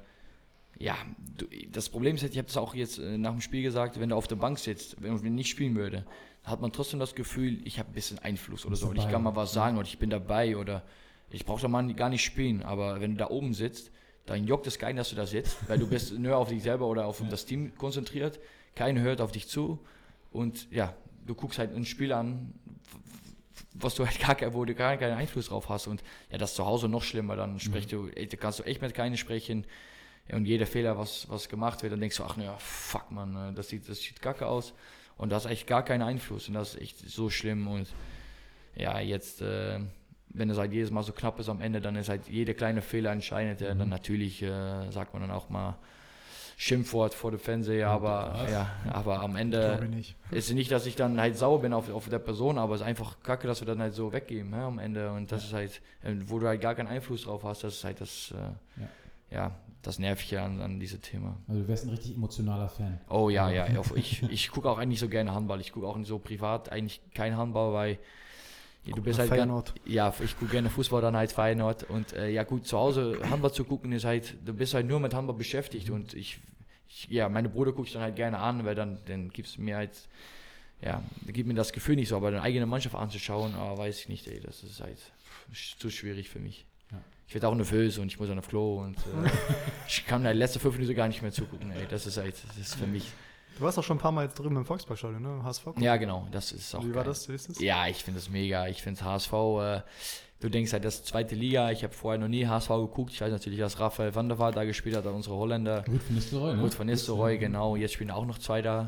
das Problem ist, ich habe das auch jetzt nach dem Spiel gesagt, wenn du auf der Bank sitzt, wenn ich nicht spielen würde, hat man trotzdem das Gefühl, ich habe ein bisschen Einfluss oder so und ich kann mal was sagen oder ich bin dabei oder ich brauche da mal gar nicht spielen, aber wenn du da oben sitzt, dann juckt es keinen, dass du da sitzt, weil du bist nur auf dich selber oder auf das Team konzentriert, keiner hört auf dich zu und du guckst halt ein Spiel an, was du halt wo du gar keinen Einfluss drauf hast und das ist zu Hause noch schlimmer, dann da kannst du echt mit keinem sprechen und jeder Fehler, was gemacht wird, dann denkst du, fuck man, das sieht kacke aus und du hast echt gar keinen Einfluss und das ist echt so schlimm und jetzt, wenn es halt jedes Mal so knapp ist am Ende, dann ist halt jeder kleine Fehler entscheidend, dann natürlich sagt man dann auch mal Schimpfwort vor dem Fernseher, aber am Ende ist es nicht, dass ich dann halt sauer bin auf der Person, aber es ist einfach kacke, dass wir dann halt so weggeben am Ende und das ist halt, wo du halt gar keinen Einfluss drauf hast, das ist halt das Nervige an diesem Thema. Also du wärst ein richtig emotionaler Fan. Oh ja. Ich gucke auch eigentlich so gerne Handball, ich gucke auch so privat eigentlich kein Handball, weil du bist halt Feyenoord. Ich gucke gerne Fußball, dann halt Feyenoord und gut, zu Hause Handball zu gucken ist halt, du bist halt nur mit Handball beschäftigt und meine Brüder gucke ich dann halt gerne an, weil dann gibt es mir halt, gibt mir das Gefühl nicht so, aber deine eigene Mannschaft anzuschauen, weiß ich nicht, das ist halt zu schwierig für mich. Ja. Ich werde auch nervös und ich muss auf Klo und ich kann halt letzte 5 Minuten gar nicht mehr zugucken, das ist für mich. Du warst auch schon ein paar Mal jetzt drüben im Volksparkstadion, ne? HSV? Ja, genau, das ist auch Wie geil. war das? Wie ist das? Ja, ich finde das mega. Ich finde HSV, du denkst halt, das ist zweite Liga. Ich habe vorher noch nie HSV geguckt. Ich weiß natürlich, dass Raphael van der Vaart da gespielt hat, unsere Holländer. Ruud van Nistelrooy, ne? Ruud van Nistelrooy, genau. Jetzt spielen auch noch 2 da.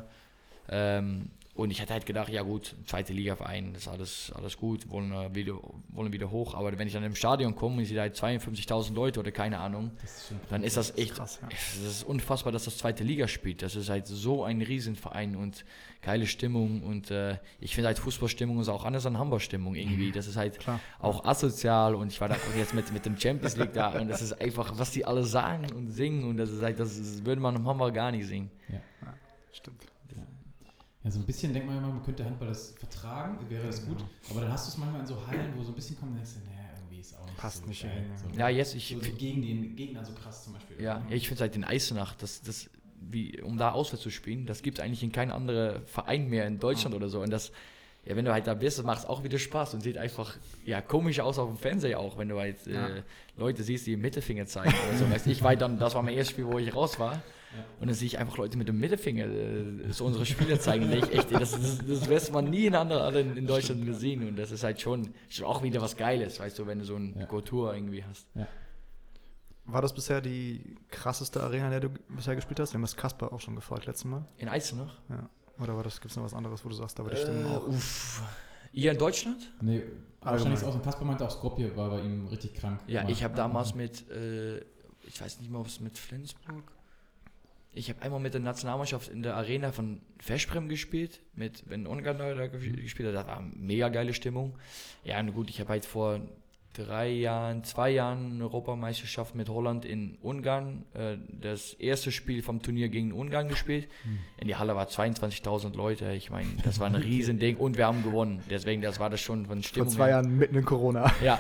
Und ich hatte halt gedacht, ja gut, zweite Liga-Verein, das ist alles gut, wollen wieder hoch. Aber wenn ich dann im Stadion komme und ich sehe halt 52.000 Leute oder keine Ahnung, dann ist das echt krass, das ist unfassbar, dass das zweite Liga spielt. Das ist halt so ein Riesenverein und geile Stimmung. Und ich finde halt Fußballstimmung ist auch anders an Hamburg-Stimmung irgendwie. Das ist halt auch asozial und ich war da auch jetzt mit dem Champions League da und das ist einfach, was die alle sagen und singen und das ist halt, das würde man im Hamburg gar nicht singen. Ja, stimmt. Ja, so ein bisschen denkt man immer, man könnte Handball das vertragen, wäre das gut. Aber dann hast du es manchmal in so Hallen, wo so ein bisschen kommt und denkst du, irgendwie ist auch nicht passt so nicht geil. hin. So, ja, jetzt so gegen den Gegner so krass zum Beispiel. Ja, ich finde halt den Eisenach, um da auswärts zu spielen, das gibt es eigentlich in keinem anderen Verein mehr in Deutschland oder so. Und das ja, wenn du halt da bist, macht es auch wieder Spaß und sieht einfach komisch aus auf dem Fernseher auch, wenn du halt Leute siehst, die den Mittelfinger zeigen oder so. Weißt, das war mein erstes Spiel, wo ich raus war. Und dann sehe ich einfach Leute mit dem Mittelfinger so unsere Spieler zeigen. Das wirst man nie in Deutschland gesehen. Und das ist halt schon auch wieder was Geiles, weißt du, wenn du so eine Kultur irgendwie hast. Ja. War das bisher die krasseste Arena, in der du bisher gespielt hast? Wir haben das Kasper auch schon gefragt letztes Mal. In Eisenach? Ja. Oder gibt es noch was anderes, wo du sagst, da war die Stimmung auch? Hier in Deutschland? Nee, wahrscheinlich aus dem Kasper meinte auch Skopje war bei ihm richtig krank. Ja, ich habe damals mit, ich weiß nicht mehr, ob es mit Flensburg. Ich habe einmal mit der Nationalmannschaft in der Arena von Veszprem gespielt, wenn Ungarn da gespielt hat. Das war eine mega geile Stimmung. Ja, und gut, ich habe halt vor 2 Jahren eine Europameisterschaft mit Holland in Ungarn, das erste Spiel vom Turnier gegen Ungarn gespielt. In die Halle war 22.000 Leute. Ich meine, das war ein Riesending und wir haben gewonnen. Deswegen, das war das schon von Stimmung. Vor 2 Jahren mitten in Corona. Ja.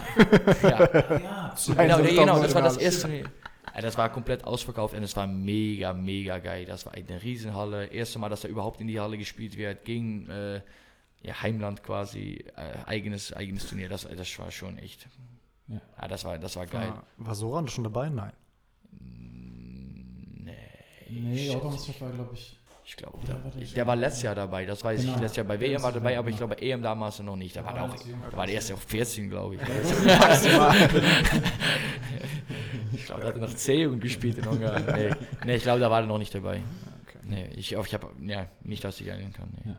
Genau, das war das erste Turnier. Das war komplett ausverkauft und es war mega, mega geil. Das war eine Riesenhalle. Erste Mal, dass da überhaupt in die Halle gespielt wird. Gegen Heimland quasi. Eigenes Turnier. Das war schon echt. Ja, das war geil. War Soran schon dabei? Nein. Nee, Europameisterschaft war, glaube ich. Ich glaube, der war letztes Jahr dabei. Das weiß ich. Letztes Jahr bei WM war dabei, aber ich glaube, EM damals noch nicht. Da war der erst auf 14, glaube ich. Ich glaube, der hat noch C-Jugend gespielt in Ungarn. Nee, ich glaube, da war er noch nicht dabei. Okay. Nee, ich habe nicht, dass ich erinnern kann. Nee. Ja.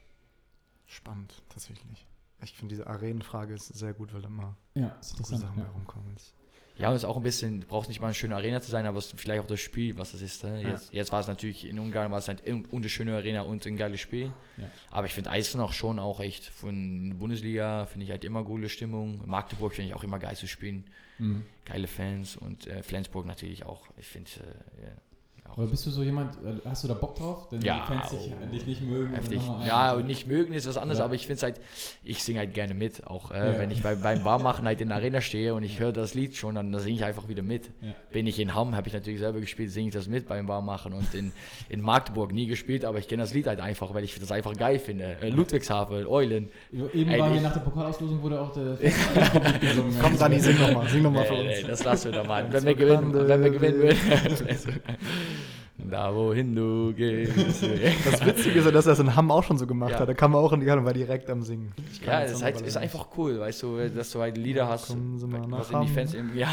Spannend, tatsächlich. Ich finde, diese Arenenfrage ist sehr gut, weil da mal gute Sachen herumkommen. Ja, und es ist auch ein bisschen, braucht nicht mal eine schöne Arena zu sein, aber es ist vielleicht auch das Spiel, was das ist. Ne? Jetzt war es natürlich, in Ungarn war es halt eine schöne Arena und ein geiles Spiel. Ja. Aber ich finde Eisenach schon auch echt, von der Bundesliga finde ich halt immer gute Stimmung. Magdeburg finde ich auch immer geil zu spielen. Geile Fans und Flensburg natürlich auch. Ich finde, Aber bist du so jemand, hast du da Bock drauf? Denn die Fans dich nicht mögen? Und nicht mögen ist was anderes, aber ich finde es halt, ich singe halt gerne mit. Auch wenn ich beim Warmmachen halt in der Arena stehe und ich höre das Lied schon, dann singe ich einfach wieder mit. Ja. Bin ich in Hamm, habe ich natürlich selber gespielt, singe ich das mit beim Warmmachen und in Magdeburg nie gespielt, aber ich kenne das Lied halt einfach, weil ich das einfach geil finde. Ludwigshafen, Eulen. Eben war hier nach der Pokalauslosung wurde auch der gesungen. Komm, Dani, sing nochmal für uns. Das lassen wir doch mal. Wenn wir gewinnen würden. Da wohin du gehst. Das Witzige ist ja, dass er es in Hamm auch schon so gemacht hat. Da kam er auch in die Halle und war direkt am Singen. Ja, das ist einfach cool, weißt du, dass du halt Lieder hast, was in die Fans irgendwie.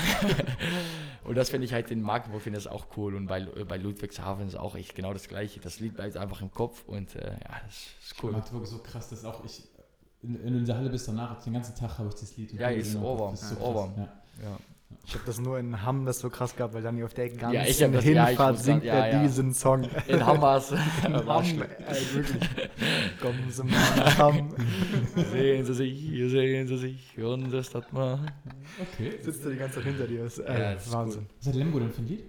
Und das finde ich halt in Magdeburg, finde ich das auch cool. Und bei Ludwigshafen ist auch echt genau das Gleiche. Das Lied bleibt einfach im Kopf und das ist cool. Magdeburg ist so krass, dass auch ich in der Halle bis danach, den ganzen Tag habe ich das Lied. Ja, ist Ohrwurm. Ja. Ich habe das nur in Hamm das so krass gehabt, weil Dani auf der ganzen Hinfahrt singt diesen Song. In Hammers. Wirklich. Kommen Sie mal nach Hamm. Sehen Sie sich, unsere Stadt mal. Okay. Sitzt du die ganze Zeit hinter dir. Das ist Wahnsinn. Cool. Was hat Lemgo denn für ein Lied?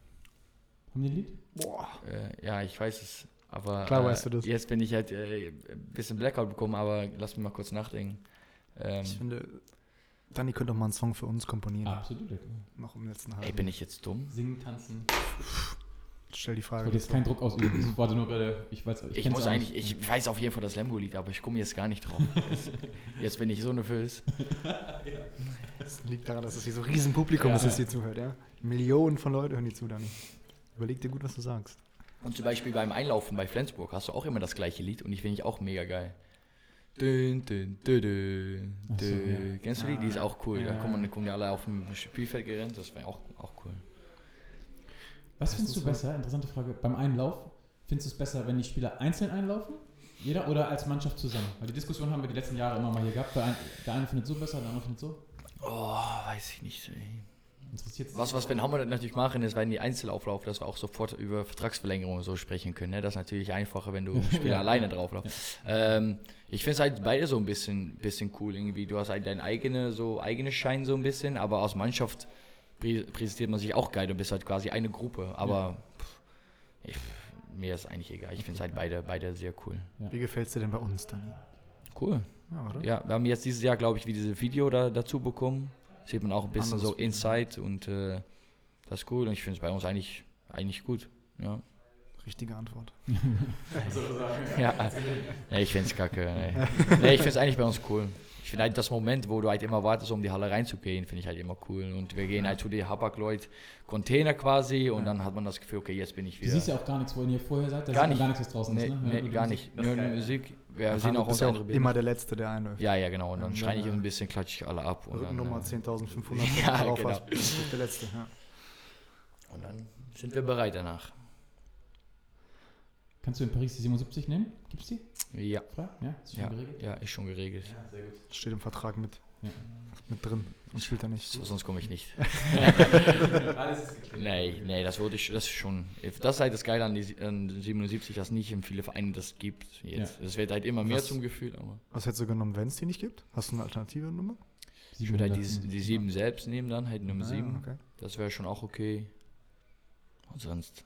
Haben die ein Lied? Boah. Ja, ich weiß es. Aber klar weißt du das. Jetzt bin ich halt ein bisschen Blackout bekommen, aber lass mich mal kurz nachdenken. Ich finde... Dani könnte doch mal einen Song für uns komponieren. Absolut. Noch im letzten Halbjahr. Bin ich jetzt dumm? Singen, tanzen. Stell die Frage. Ich wollte jetzt keinen Druck ausüben. Ich warte nur gerade. Ich weiß auf jeden Fall das Lemgo-Lied, aber ich komme jetzt gar nicht drauf. Jetzt bin ich so nervös. Das liegt daran, dass es hier so ein Riesenpublikum ist, das hier zuhört. Ja? Millionen von Leuten hören hier zu, Dani. Überleg dir gut, was du sagst. Und zum Beispiel beim Einlaufen bei Flensburg hast du auch immer das gleiche Lied und ich finde ich auch mega geil. Kennst du die? Die ist auch cool. Da kommen ja alle auf dem Spielfeld gerannt. Das wäre auch cool. Was findest du besser? Interessante Frage. Beim Einlauf, findest du es besser, wenn die Spieler einzeln einlaufen? Jeder oder als Mannschaft zusammen? Weil die Diskussion haben wir die letzten Jahre immer mal hier gehabt. Der eine findet so besser, der andere findet so. Oh, weiß ich nicht. Interessiert was wir in Hamburg natürlich machen, ist, wenn die Einzelauflauf, dass wir auch sofort über Vertragsverlängerungen so sprechen können. Ne? Das ist natürlich einfacher, wenn du Spieler alleine drauflaufst. Ich finde es halt beide so ein bisschen cool irgendwie. Du hast halt deinen eigene Schein so ein bisschen, aber aus Mannschaft präsentiert man sich auch geil. Du bist halt quasi eine Gruppe, aber mir ist eigentlich egal. Ich finde es halt beide sehr cool. Ja. Wie gefällt es dir denn bei uns, Dani? Cool. Ja, oder? Ja, wir haben jetzt dieses Jahr, glaube ich, wie dieses Video dazu bekommen. Sieht man auch ein bisschen so Inside und das ist cool und ich finde es bei uns eigentlich gut. Ja. Richtige Antwort. Ja, nee, ich finde es kacke. Nee, ich finde es eigentlich bei uns cool. Ich finde halt das Moment, wo du halt immer wartest, um die Halle reinzugehen, finde ich halt immer cool. Und wir gehen halt zu den Hapag-Lloyd-Container quasi und dann hat man das Gefühl, okay, jetzt bin ich wieder. Du siehst ja auch gar nichts, wo ihr vorher seid, da gar sieht nicht. man gar nichts, was draußen ist, ne? Nee, gar nicht. Nur Musik. Wir sehen auch unsere unsere immer der Letzte, der einläuft. Ja, genau. Und dann schreie ich ein bisschen, klatsche ich alle ab. Und Rückennummer 10.500 ja, drauf genau. hast, bist du der Letzte. Ja. Und dann sind wir bereit danach. Kannst du in Paris die 77 nehmen? Gibt's die? Ja. Frei? Ja, ist schon geregelt? Ja, ist schon geregelt. Ja, sehr gut. Steht im Vertrag mit drin und spielt er nicht. Sonst komme ich nicht. Alles ist geklärt. Nee, das ist schon. Das ist halt das Geile an 77, dass nicht in viele Vereine das gibt. Jetzt. Es wird halt immer mehr zum Gefühl. Aber Was hättest du genommen, wenn es die nicht gibt? Hast du eine alternative Nummer? ich würde halt die 7 selbst nehmen dann, halt Nummer 7. Okay. Das wäre schon auch okay. Und sonst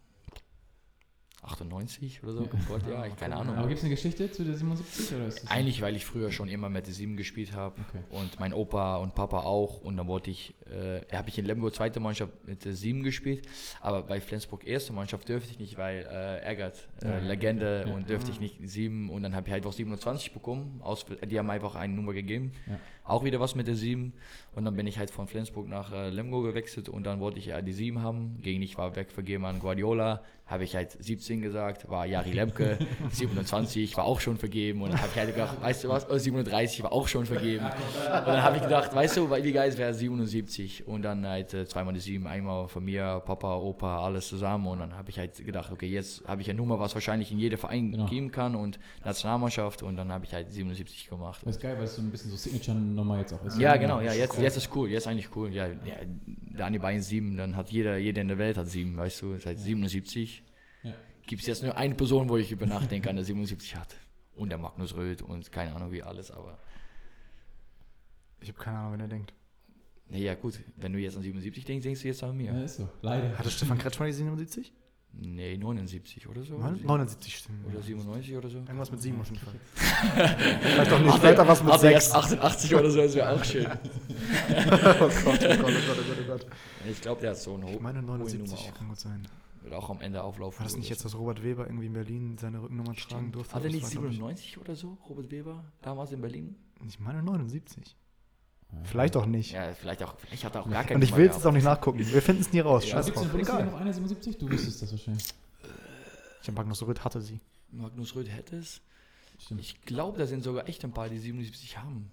98 oder so, ja, ich keine Ahnung. Aber gibt es eine Geschichte zu der 77? Oder ist das Eigentlich, weil ich früher schon immer mit der 7 gespielt habe und mein Opa und Papa auch und dann wollte ich, habe ich in Lemgo zweite Mannschaft mit der 7 gespielt, aber bei Flensburg erste Mannschaft dürfte ich nicht, weil Eggert, Legende und dürfte ich nicht 7 und dann habe ich halt auch 27 bekommen, die haben einfach eine Nummer gegeben, auch wieder was mit der 7 und dann bin ich halt von Flensburg nach Lemgo gewechselt und dann wollte ich ja die 7 haben, gegen ich war wegvergeben an Guardiola, habe ich halt 17 gesagt, war Jari Lemke, 27 war auch schon vergeben und dann habe ich halt gedacht, weißt du was, 37 war auch schon vergeben und dann habe ich gedacht, weißt du, wie geil es wäre 77 und dann halt zweimal die 7, einmal von mir, Papa, Opa, alles zusammen und dann habe ich halt gedacht, okay, jetzt habe ich ja Nummer, was wahrscheinlich in jedem Verein geben kann und Nationalmannschaft und dann habe ich halt 77 gemacht. Das ist geil, weil es so ein bisschen so Signature-Nummer jetzt auch ist. Ja, genau, ja, jetzt ist cool, jetzt eigentlich cool, ja, Dani Bayern 7, dann hat jeder in der Welt hat 7, weißt du, seit 77. Gibt es jetzt nur eine Person, wo ich über nachdenke, an der 77 hat. Und der Magnus Röth und keine Ahnung wie alles, aber. Ich habe keine Ahnung, wenn er denkt. Naja, gut, wenn du jetzt an 77 denkst, denkst du jetzt an mir. Ja, ist so, leider. Hatte Stefan Kretschmann die 77? Nee, 79 oder so. 79 stimmt. Oder 97 oder so. Irgendwas mit 7 auf jeden Fall. Vielleicht auch nicht, weiter was mit 6. 88 oder so, das wäre auch schön. Oh Gott. Ich glaube, der hat so einen Ich meine 79 kann gut sein. Wird auch am Ende auflaufen. War das nicht jetzt, dass Robert Weber irgendwie in Berlin seine Rückennummer tragen durfte? Hat er nicht 97 oder so, Robert Weber, damals in Berlin? Ich meine 79. Vielleicht auch nicht. Ja, vielleicht hat er auch gar keinen. Und ich will es jetzt auch nicht nachgucken. Wir finden es nie raus. Ja, Scheiß gibt es in drauf. der Bundesliga noch eine 77? Du wüsstest das wahrscheinlich. Ich habe Magnus Röth hatte sie. Magnus Röth hätte es. Stimmt. Ich glaube, da sind sogar echt ein paar, die 77 haben.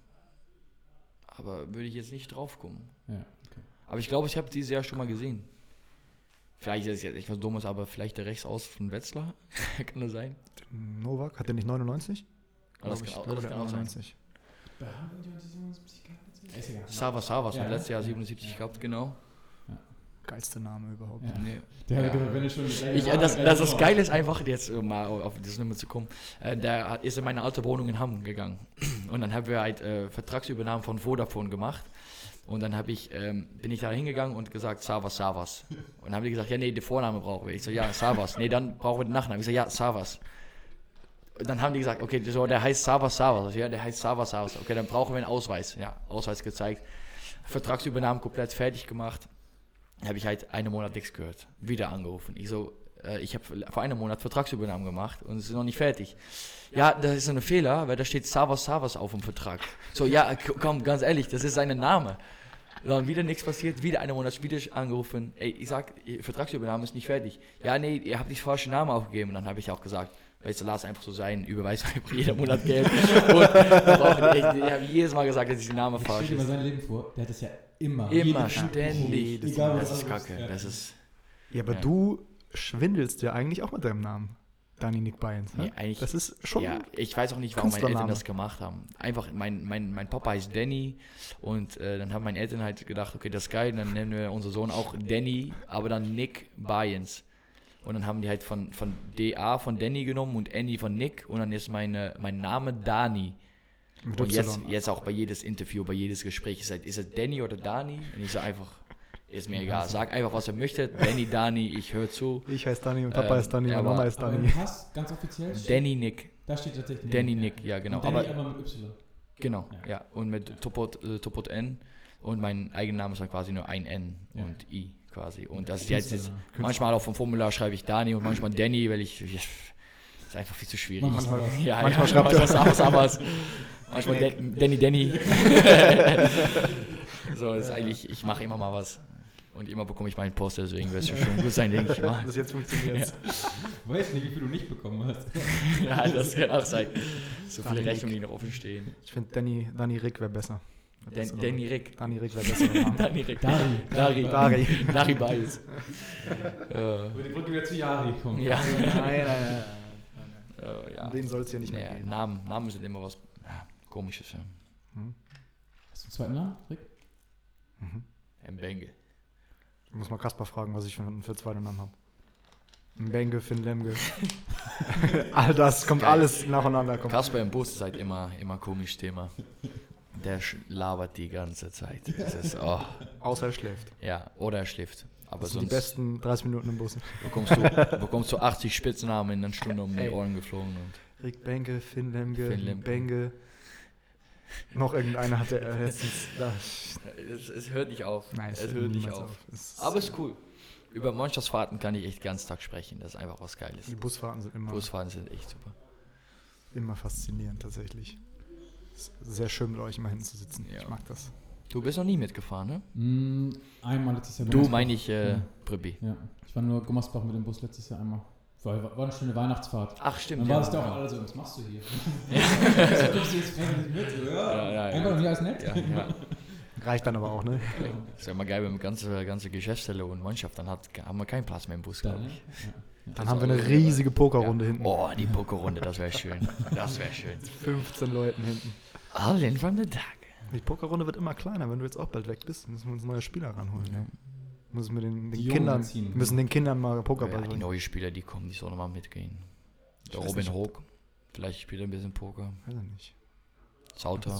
Aber würde ich jetzt nicht drauf kommen. Ja, okay. Aber ich glaube, ich habe dieses Jahr schon mal gesehen. Vielleicht ist es jetzt etwas Dummes, aber vielleicht der Rechtsaus von Wetzlar. Kann das sein? Novak, hat der nicht 99? Das kann auch sein. Da haben wir die 77 gehabt? Savas hat letztes Jahr 77 gehabt, genau. Geilste Name überhaupt. Ja. Nee. Wenn du schon Das Geile ist einfach, jetzt mal auf das Nummer zu kommen, der ist in meine alte Wohnung in Hamm gegangen. Und dann haben wir halt Vertragsübernahme von Vodafone gemacht. Und dann bin ich da hingegangen und gesagt, Savas. Und dann haben die gesagt, ja, nee, den Vorname brauchen wir. Ich so, ja, Savas. Nee, dann brauchen wir den Nachnamen. Ich so, ja, Savas. Und dann haben die gesagt, okay, so, der heißt Savas. Ja, der heißt Savas. Okay, dann brauchen wir einen Ausweis. Ja, Ausweis gezeigt. Vertragsübernahme komplett fertig gemacht. Dann habe ich halt einen Monat nichts gehört. Wieder angerufen. Ich so, ich habe vor einem Monat Vertragsübernahme gemacht und es ist noch nicht fertig. Ja, das ist ein Fehler, weil da steht Savas auf dem Vertrag. So, ja, komm, ganz ehrlich, das ist sein Name. Dann wieder nichts passiert, wieder einen Monat wieder angerufen. Ey, ich sag, Vertragsübernahme ist nicht fertig. Ja, nee, ihr habt die falsche Namen aufgegeben. Und dann habe ich auch gesagt, weißt du, lass einfach so sein, überweis einfach jeden Monat Geld. Und ich habe jedes Mal gesagt, dass ich den Namen falsch ist. Stell dir mal sein Leben vor, der hat das ja immer. Immer, ständig. Egal, das ist kacke. Ja. Das ist... Ja, aber du schwindelst ja eigentlich auch mit deinem Namen. Dani Nick Bayens. Nee, eigentlich, das ist schon. Ja, ich weiß auch nicht, warum meine Eltern das gemacht haben. Einfach, mein Papa heißt Danny und dann haben meine Eltern halt gedacht, okay, das ist geil, dann nennen wir unseren Sohn auch Danny, aber dann Nick Bayens. Und dann haben die halt von DA von Danny genommen und Annie von Nick und dann ist mein Name Dani. Und jetzt auch bei jedes Interview, bei jedes Gespräch ist es Danny oder Dani? Und ich sage einfach, ist mir egal, sag einfach, was er möchte. Danny, Dani, ich höre zu. Ich heiße Dani und Papa heißt Dani und Mama heißt Dani. Pass, ganz offiziell? Danny Nick. Da steht tatsächlich Danny Nick, ja genau. Und Danny aber mit Y. Genau, ja. Und mit Topot N. Und mein eigener Name ist dann quasi nur ein N und I quasi. Und das ist jetzt manchmal auch vom Formular schreibe ich Dani und manchmal Danny, weil ich das ist einfach viel zu schwierig. Manchmal schreibt er was anderes. Manchmal Danny. So, das ist eigentlich, ich mache immer mal was. Und immer bekomme ich meinen Poster, deswegen wird es schon gut sein, denke ich mal. Das jetzt funktioniert. Ich weiß nicht, wie viel du nicht bekommen hast. Ja, das kann auch sein. So viele Rechnungen, die noch offen stehen. Ich finde Danny Rick wäre besser. Danny Rick. Danny Rick wäre besser. Danny Rick. Dari Beis. Wo die Brücke wieder zu Jari kommt. Ja. Nein. Ja. Den soll es ja nicht mehr geben. Namen sind immer was Komisches. Ja. Hast du einen zweiten Namen, Rick? Mbenge. Ich muss mal Kaspar fragen, was ich für zweite Namen habe. Mbenge, Finn Lemge. All das kommt alles nacheinander. Kasper im Bus ist halt immer komisch Thema. Der labert die ganze Zeit. Das ist, Außer er schläft. Ja, oder er schläft. Aber Das sind sonst die besten 30 Minuten im Bus. bekommst du 80 Spitznamen in einer Stunde um die Ohren geflogen. Und Rick Benke, Finn Lemge, Benge. Noch irgendeiner hatte er letztens. Es hört nicht auf. Nein, es hört nicht auf. Aber es ist cool. Über Mannschaftsfahrten kann ich echt ganz Tag sprechen. Das ist einfach was Geiles. Die Busfahrten sind echt super. Immer faszinierend tatsächlich. Es ist sehr schön mit euch immer hinten zu sitzen. Ja. Ich mag das. Du bist noch nie mitgefahren, ne? Einmal letztes Jahr. Du meine ich Prüppi. Ja, ich war nur Gummersbach mit dem Bus letztes Jahr einmal. War eine schöne Weihnachtsfahrt. Ach, stimmt. Dann war es doch alle so, was machst du hier? So kommst du jetzt fertig mit? Ja. Einfach nur alles nett. Ja. Reicht dann aber auch, ne? Ist ja immer geil, wenn wir ganze Geschäftsstelle und Mannschaft, dann haben wir keinen Platz mehr im Bus, glaube ich. Dann haben wir eine riesige Pokerrunde hinten. Oh, die Pokerrunde, das wäre schön. 15 Leuten hinten. All in from the Tag. Die Pokerrunde wird immer kleiner, wenn du jetzt auch bald weg bist. Müssen wir uns neue Spieler ranholen. Ja. Müssen den Kindern mal Pokerball Die neuen Spieler, die kommen, die sollen nochmal mitgehen. Der Robin Hoog, vielleicht spielt er ein bisschen Poker. Weiß ich nicht. Sauter.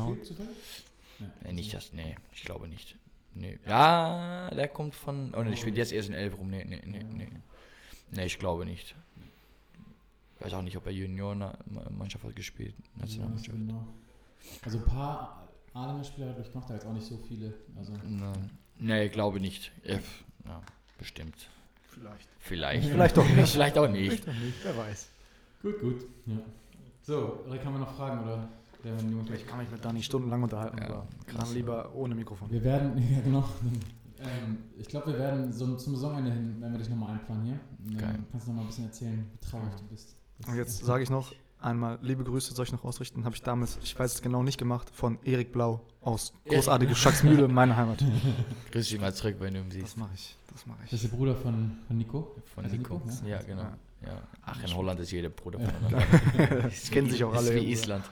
Nee, ich glaube nicht. Nee. Ja, der kommt von. Oh ne, der spielt jetzt erst in 11 rum. Nee, ich glaube nicht. Ich weiß auch nicht, ob er Juniorenmannschaft hat gespielt. Nationalmannschaft. Also ein paar Aalemer Spieler hat gemacht, da jetzt auch nicht so viele. Also. Nee, ich glaube nicht. Ja, bestimmt. Vielleicht doch nicht. Vielleicht auch nicht. Wer weiß. Gut. Ja. So, Rick, haben wir noch Fragen oder? Ich kann mich mit Dani stundenlang unterhalten, aber dann lieber ohne Mikrofon. Wir werden, ich glaube, wir werden zum Saisonende hin, wenn wir dich nochmal einplanen hier. Kannst du noch mal ein bisschen erzählen, wie traurig du bist. Und jetzt sage ich noch einmal, liebe Grüße soll ich noch ausrichten, habe ich damals, ich weiß es genau nicht gemacht, von Erik Blau aus großartige Schacksmühle, meine Heimat. Grüß dich mal zurück, wenn du ihn siehst. Das mache ich. Das ist der Bruder von Nico? Von Nico? Ja, genau. Ja. Ach, in Holland ist jeder Bruder voneinander. Das kennen sich auch alle. Ist wie Island.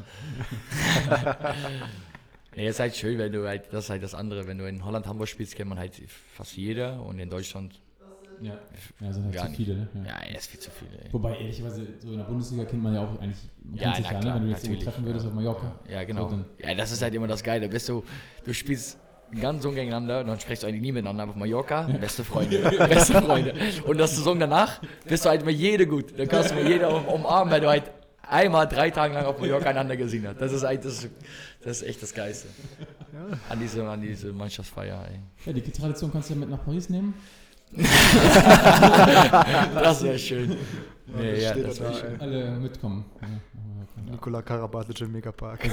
Ja, es ist halt schön, wenn du halt, das ist halt das andere, wenn du in Holland Hamburg spielst, kennt man halt fast jeder und in Deutschland sind halt gar zu viele. Ja, ist viel zu viele. Ey. Wobei, ehrlicherweise, so in der Bundesliga kennt man ja auch eigentlich, klar, ne? Wenn du jetzt irgendwie treffen würdest auf Mallorca. Ja, genau. So, ja, das ist halt immer das Geile. Du spielst ganz so gegeneinander und dann sprichst du eigentlich nie miteinander auf Mallorca. Beste Freunde. Und das Saison danach bist du halt mit jedem gut. Da kannst du mit jeder umarmen, weil du halt einmal 3 Tage lang auf Mallorca einander gesehen hast. Das ist halt das ist echt das Geilste. Ja. An diese Mannschaftsfeier. Ey. Ja, die Tradition kannst du ja mit nach Paris nehmen. Das wäre schön. Nee, das wäre schön. Alle mitkommen. Nikola Karabatic im Megapark.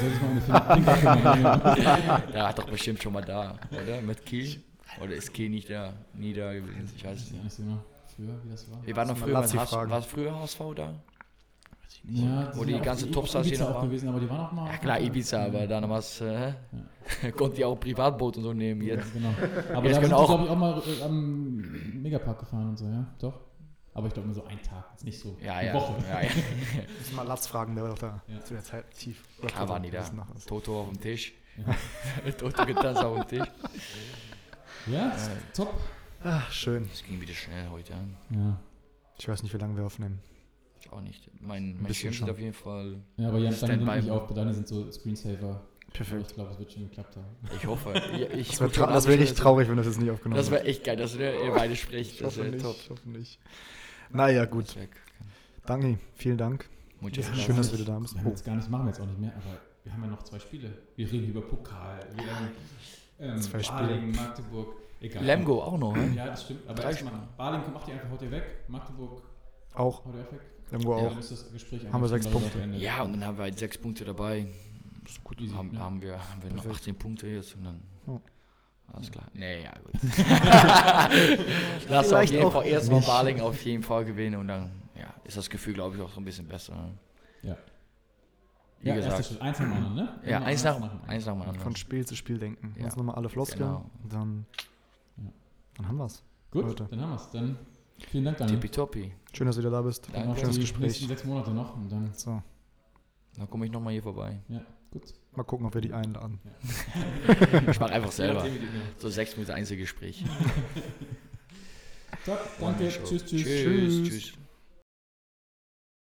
Der hat doch bestimmt schon mal da, oder? Mit Kiel? Oder ist Kiel nicht da? Nie da gewesen? Ich weiß es nicht. Früher, wie das war. Wir waren noch früher war es früher HSV da? Ja, wo die ganzen Topstars hier noch waren. Gewesen, aber die waren auch mal. Ja klar, Ibiza, aber dann konnten die auch Privatboot und so nehmen jetzt. Ja, genau. Aber da sind die, glaube ich, auch mal am Megapark gefahren und so, ja? Doch. Aber ich glaube nur so einen Tag, jetzt nicht so eine Woche. Ja. Müssen mal Latz fragen, der war doch da zu der Zeit tief. Klar waren die da. Toto auf dem Tisch. Ja. Toto getanzt auf dem Tisch. Ja, top. Ach, schön. Es ging wieder schnell heute an. Ja. Ich weiß nicht, wie lange wir aufnehmen. Ich auch nicht. Mein Schirm sieht auf jeden Fall. Ja, aber Jan, Dani nimmt nicht auf, Dani sind so Screensaver. Perfekt. Ich glaube, es wird schon geklappt haben. Ich hoffe. Das wäre richtig traurig, wenn das jetzt nicht aufgenommen wird. Das wäre echt geil, dass ihr beide spricht. Das wäre top. Ich hoffe nicht. Naja, gut. Dani, vielen Dank. Schön, dass du da bist. Wir machen wir jetzt auch nicht mehr, aber wir haben ja noch 2 Spiele. Wir reden über Pokal. Wir haben 2 Spiele. Magdeburg. Egal. Lemgo auch noch, ne? Ja, das stimmt. Aber erstmal, Baling macht ihr einfach, haut ihr weg. Magdeburg Auch. haut ihr auch weg. Irgendwo Ja, auch. dann ist das Gespräch Haben wir 6 darüber Punkte. beendet. Ja, und dann haben wir halt 6 Punkte dabei. ist gut, easy. Haben wir noch 18 Punkte jetzt und dann. Oh. Alles klar. Nee, ja, gut. Lass auf Vielleicht jeden auch Fall erstmal nicht. Baling auf jeden Fall gewinnen und dann ist das Gefühl, glaube ich, auch so ein bisschen besser. Ne? Ja. Wie Ja, gesagt. erster Schritt, eins nach dem anderen, ne? Ja, Immer eins nach dem anderen. anderen. Von Spiel zu Spiel denken. Ja. Uns nochmal alle Floskeln. Genau. Und dann haben wir's. Gut, Leute. dann haben wir's. Dann vielen Dank, Daniel. Tippitoppi. Schön, dass du wieder da bist. Danke. Auch Schönes die Gespräch. nächsten 6 Monate noch und dann, So, Dann komme ich nochmal hier vorbei. ja, gut. mal gucken, ob wir die einladen. Ich mache einfach selber. Je nachdem, wie die- So 6 Minuten Einzelgespräch. So, danke. Show. Tschüss. Tschüss. Tschüss.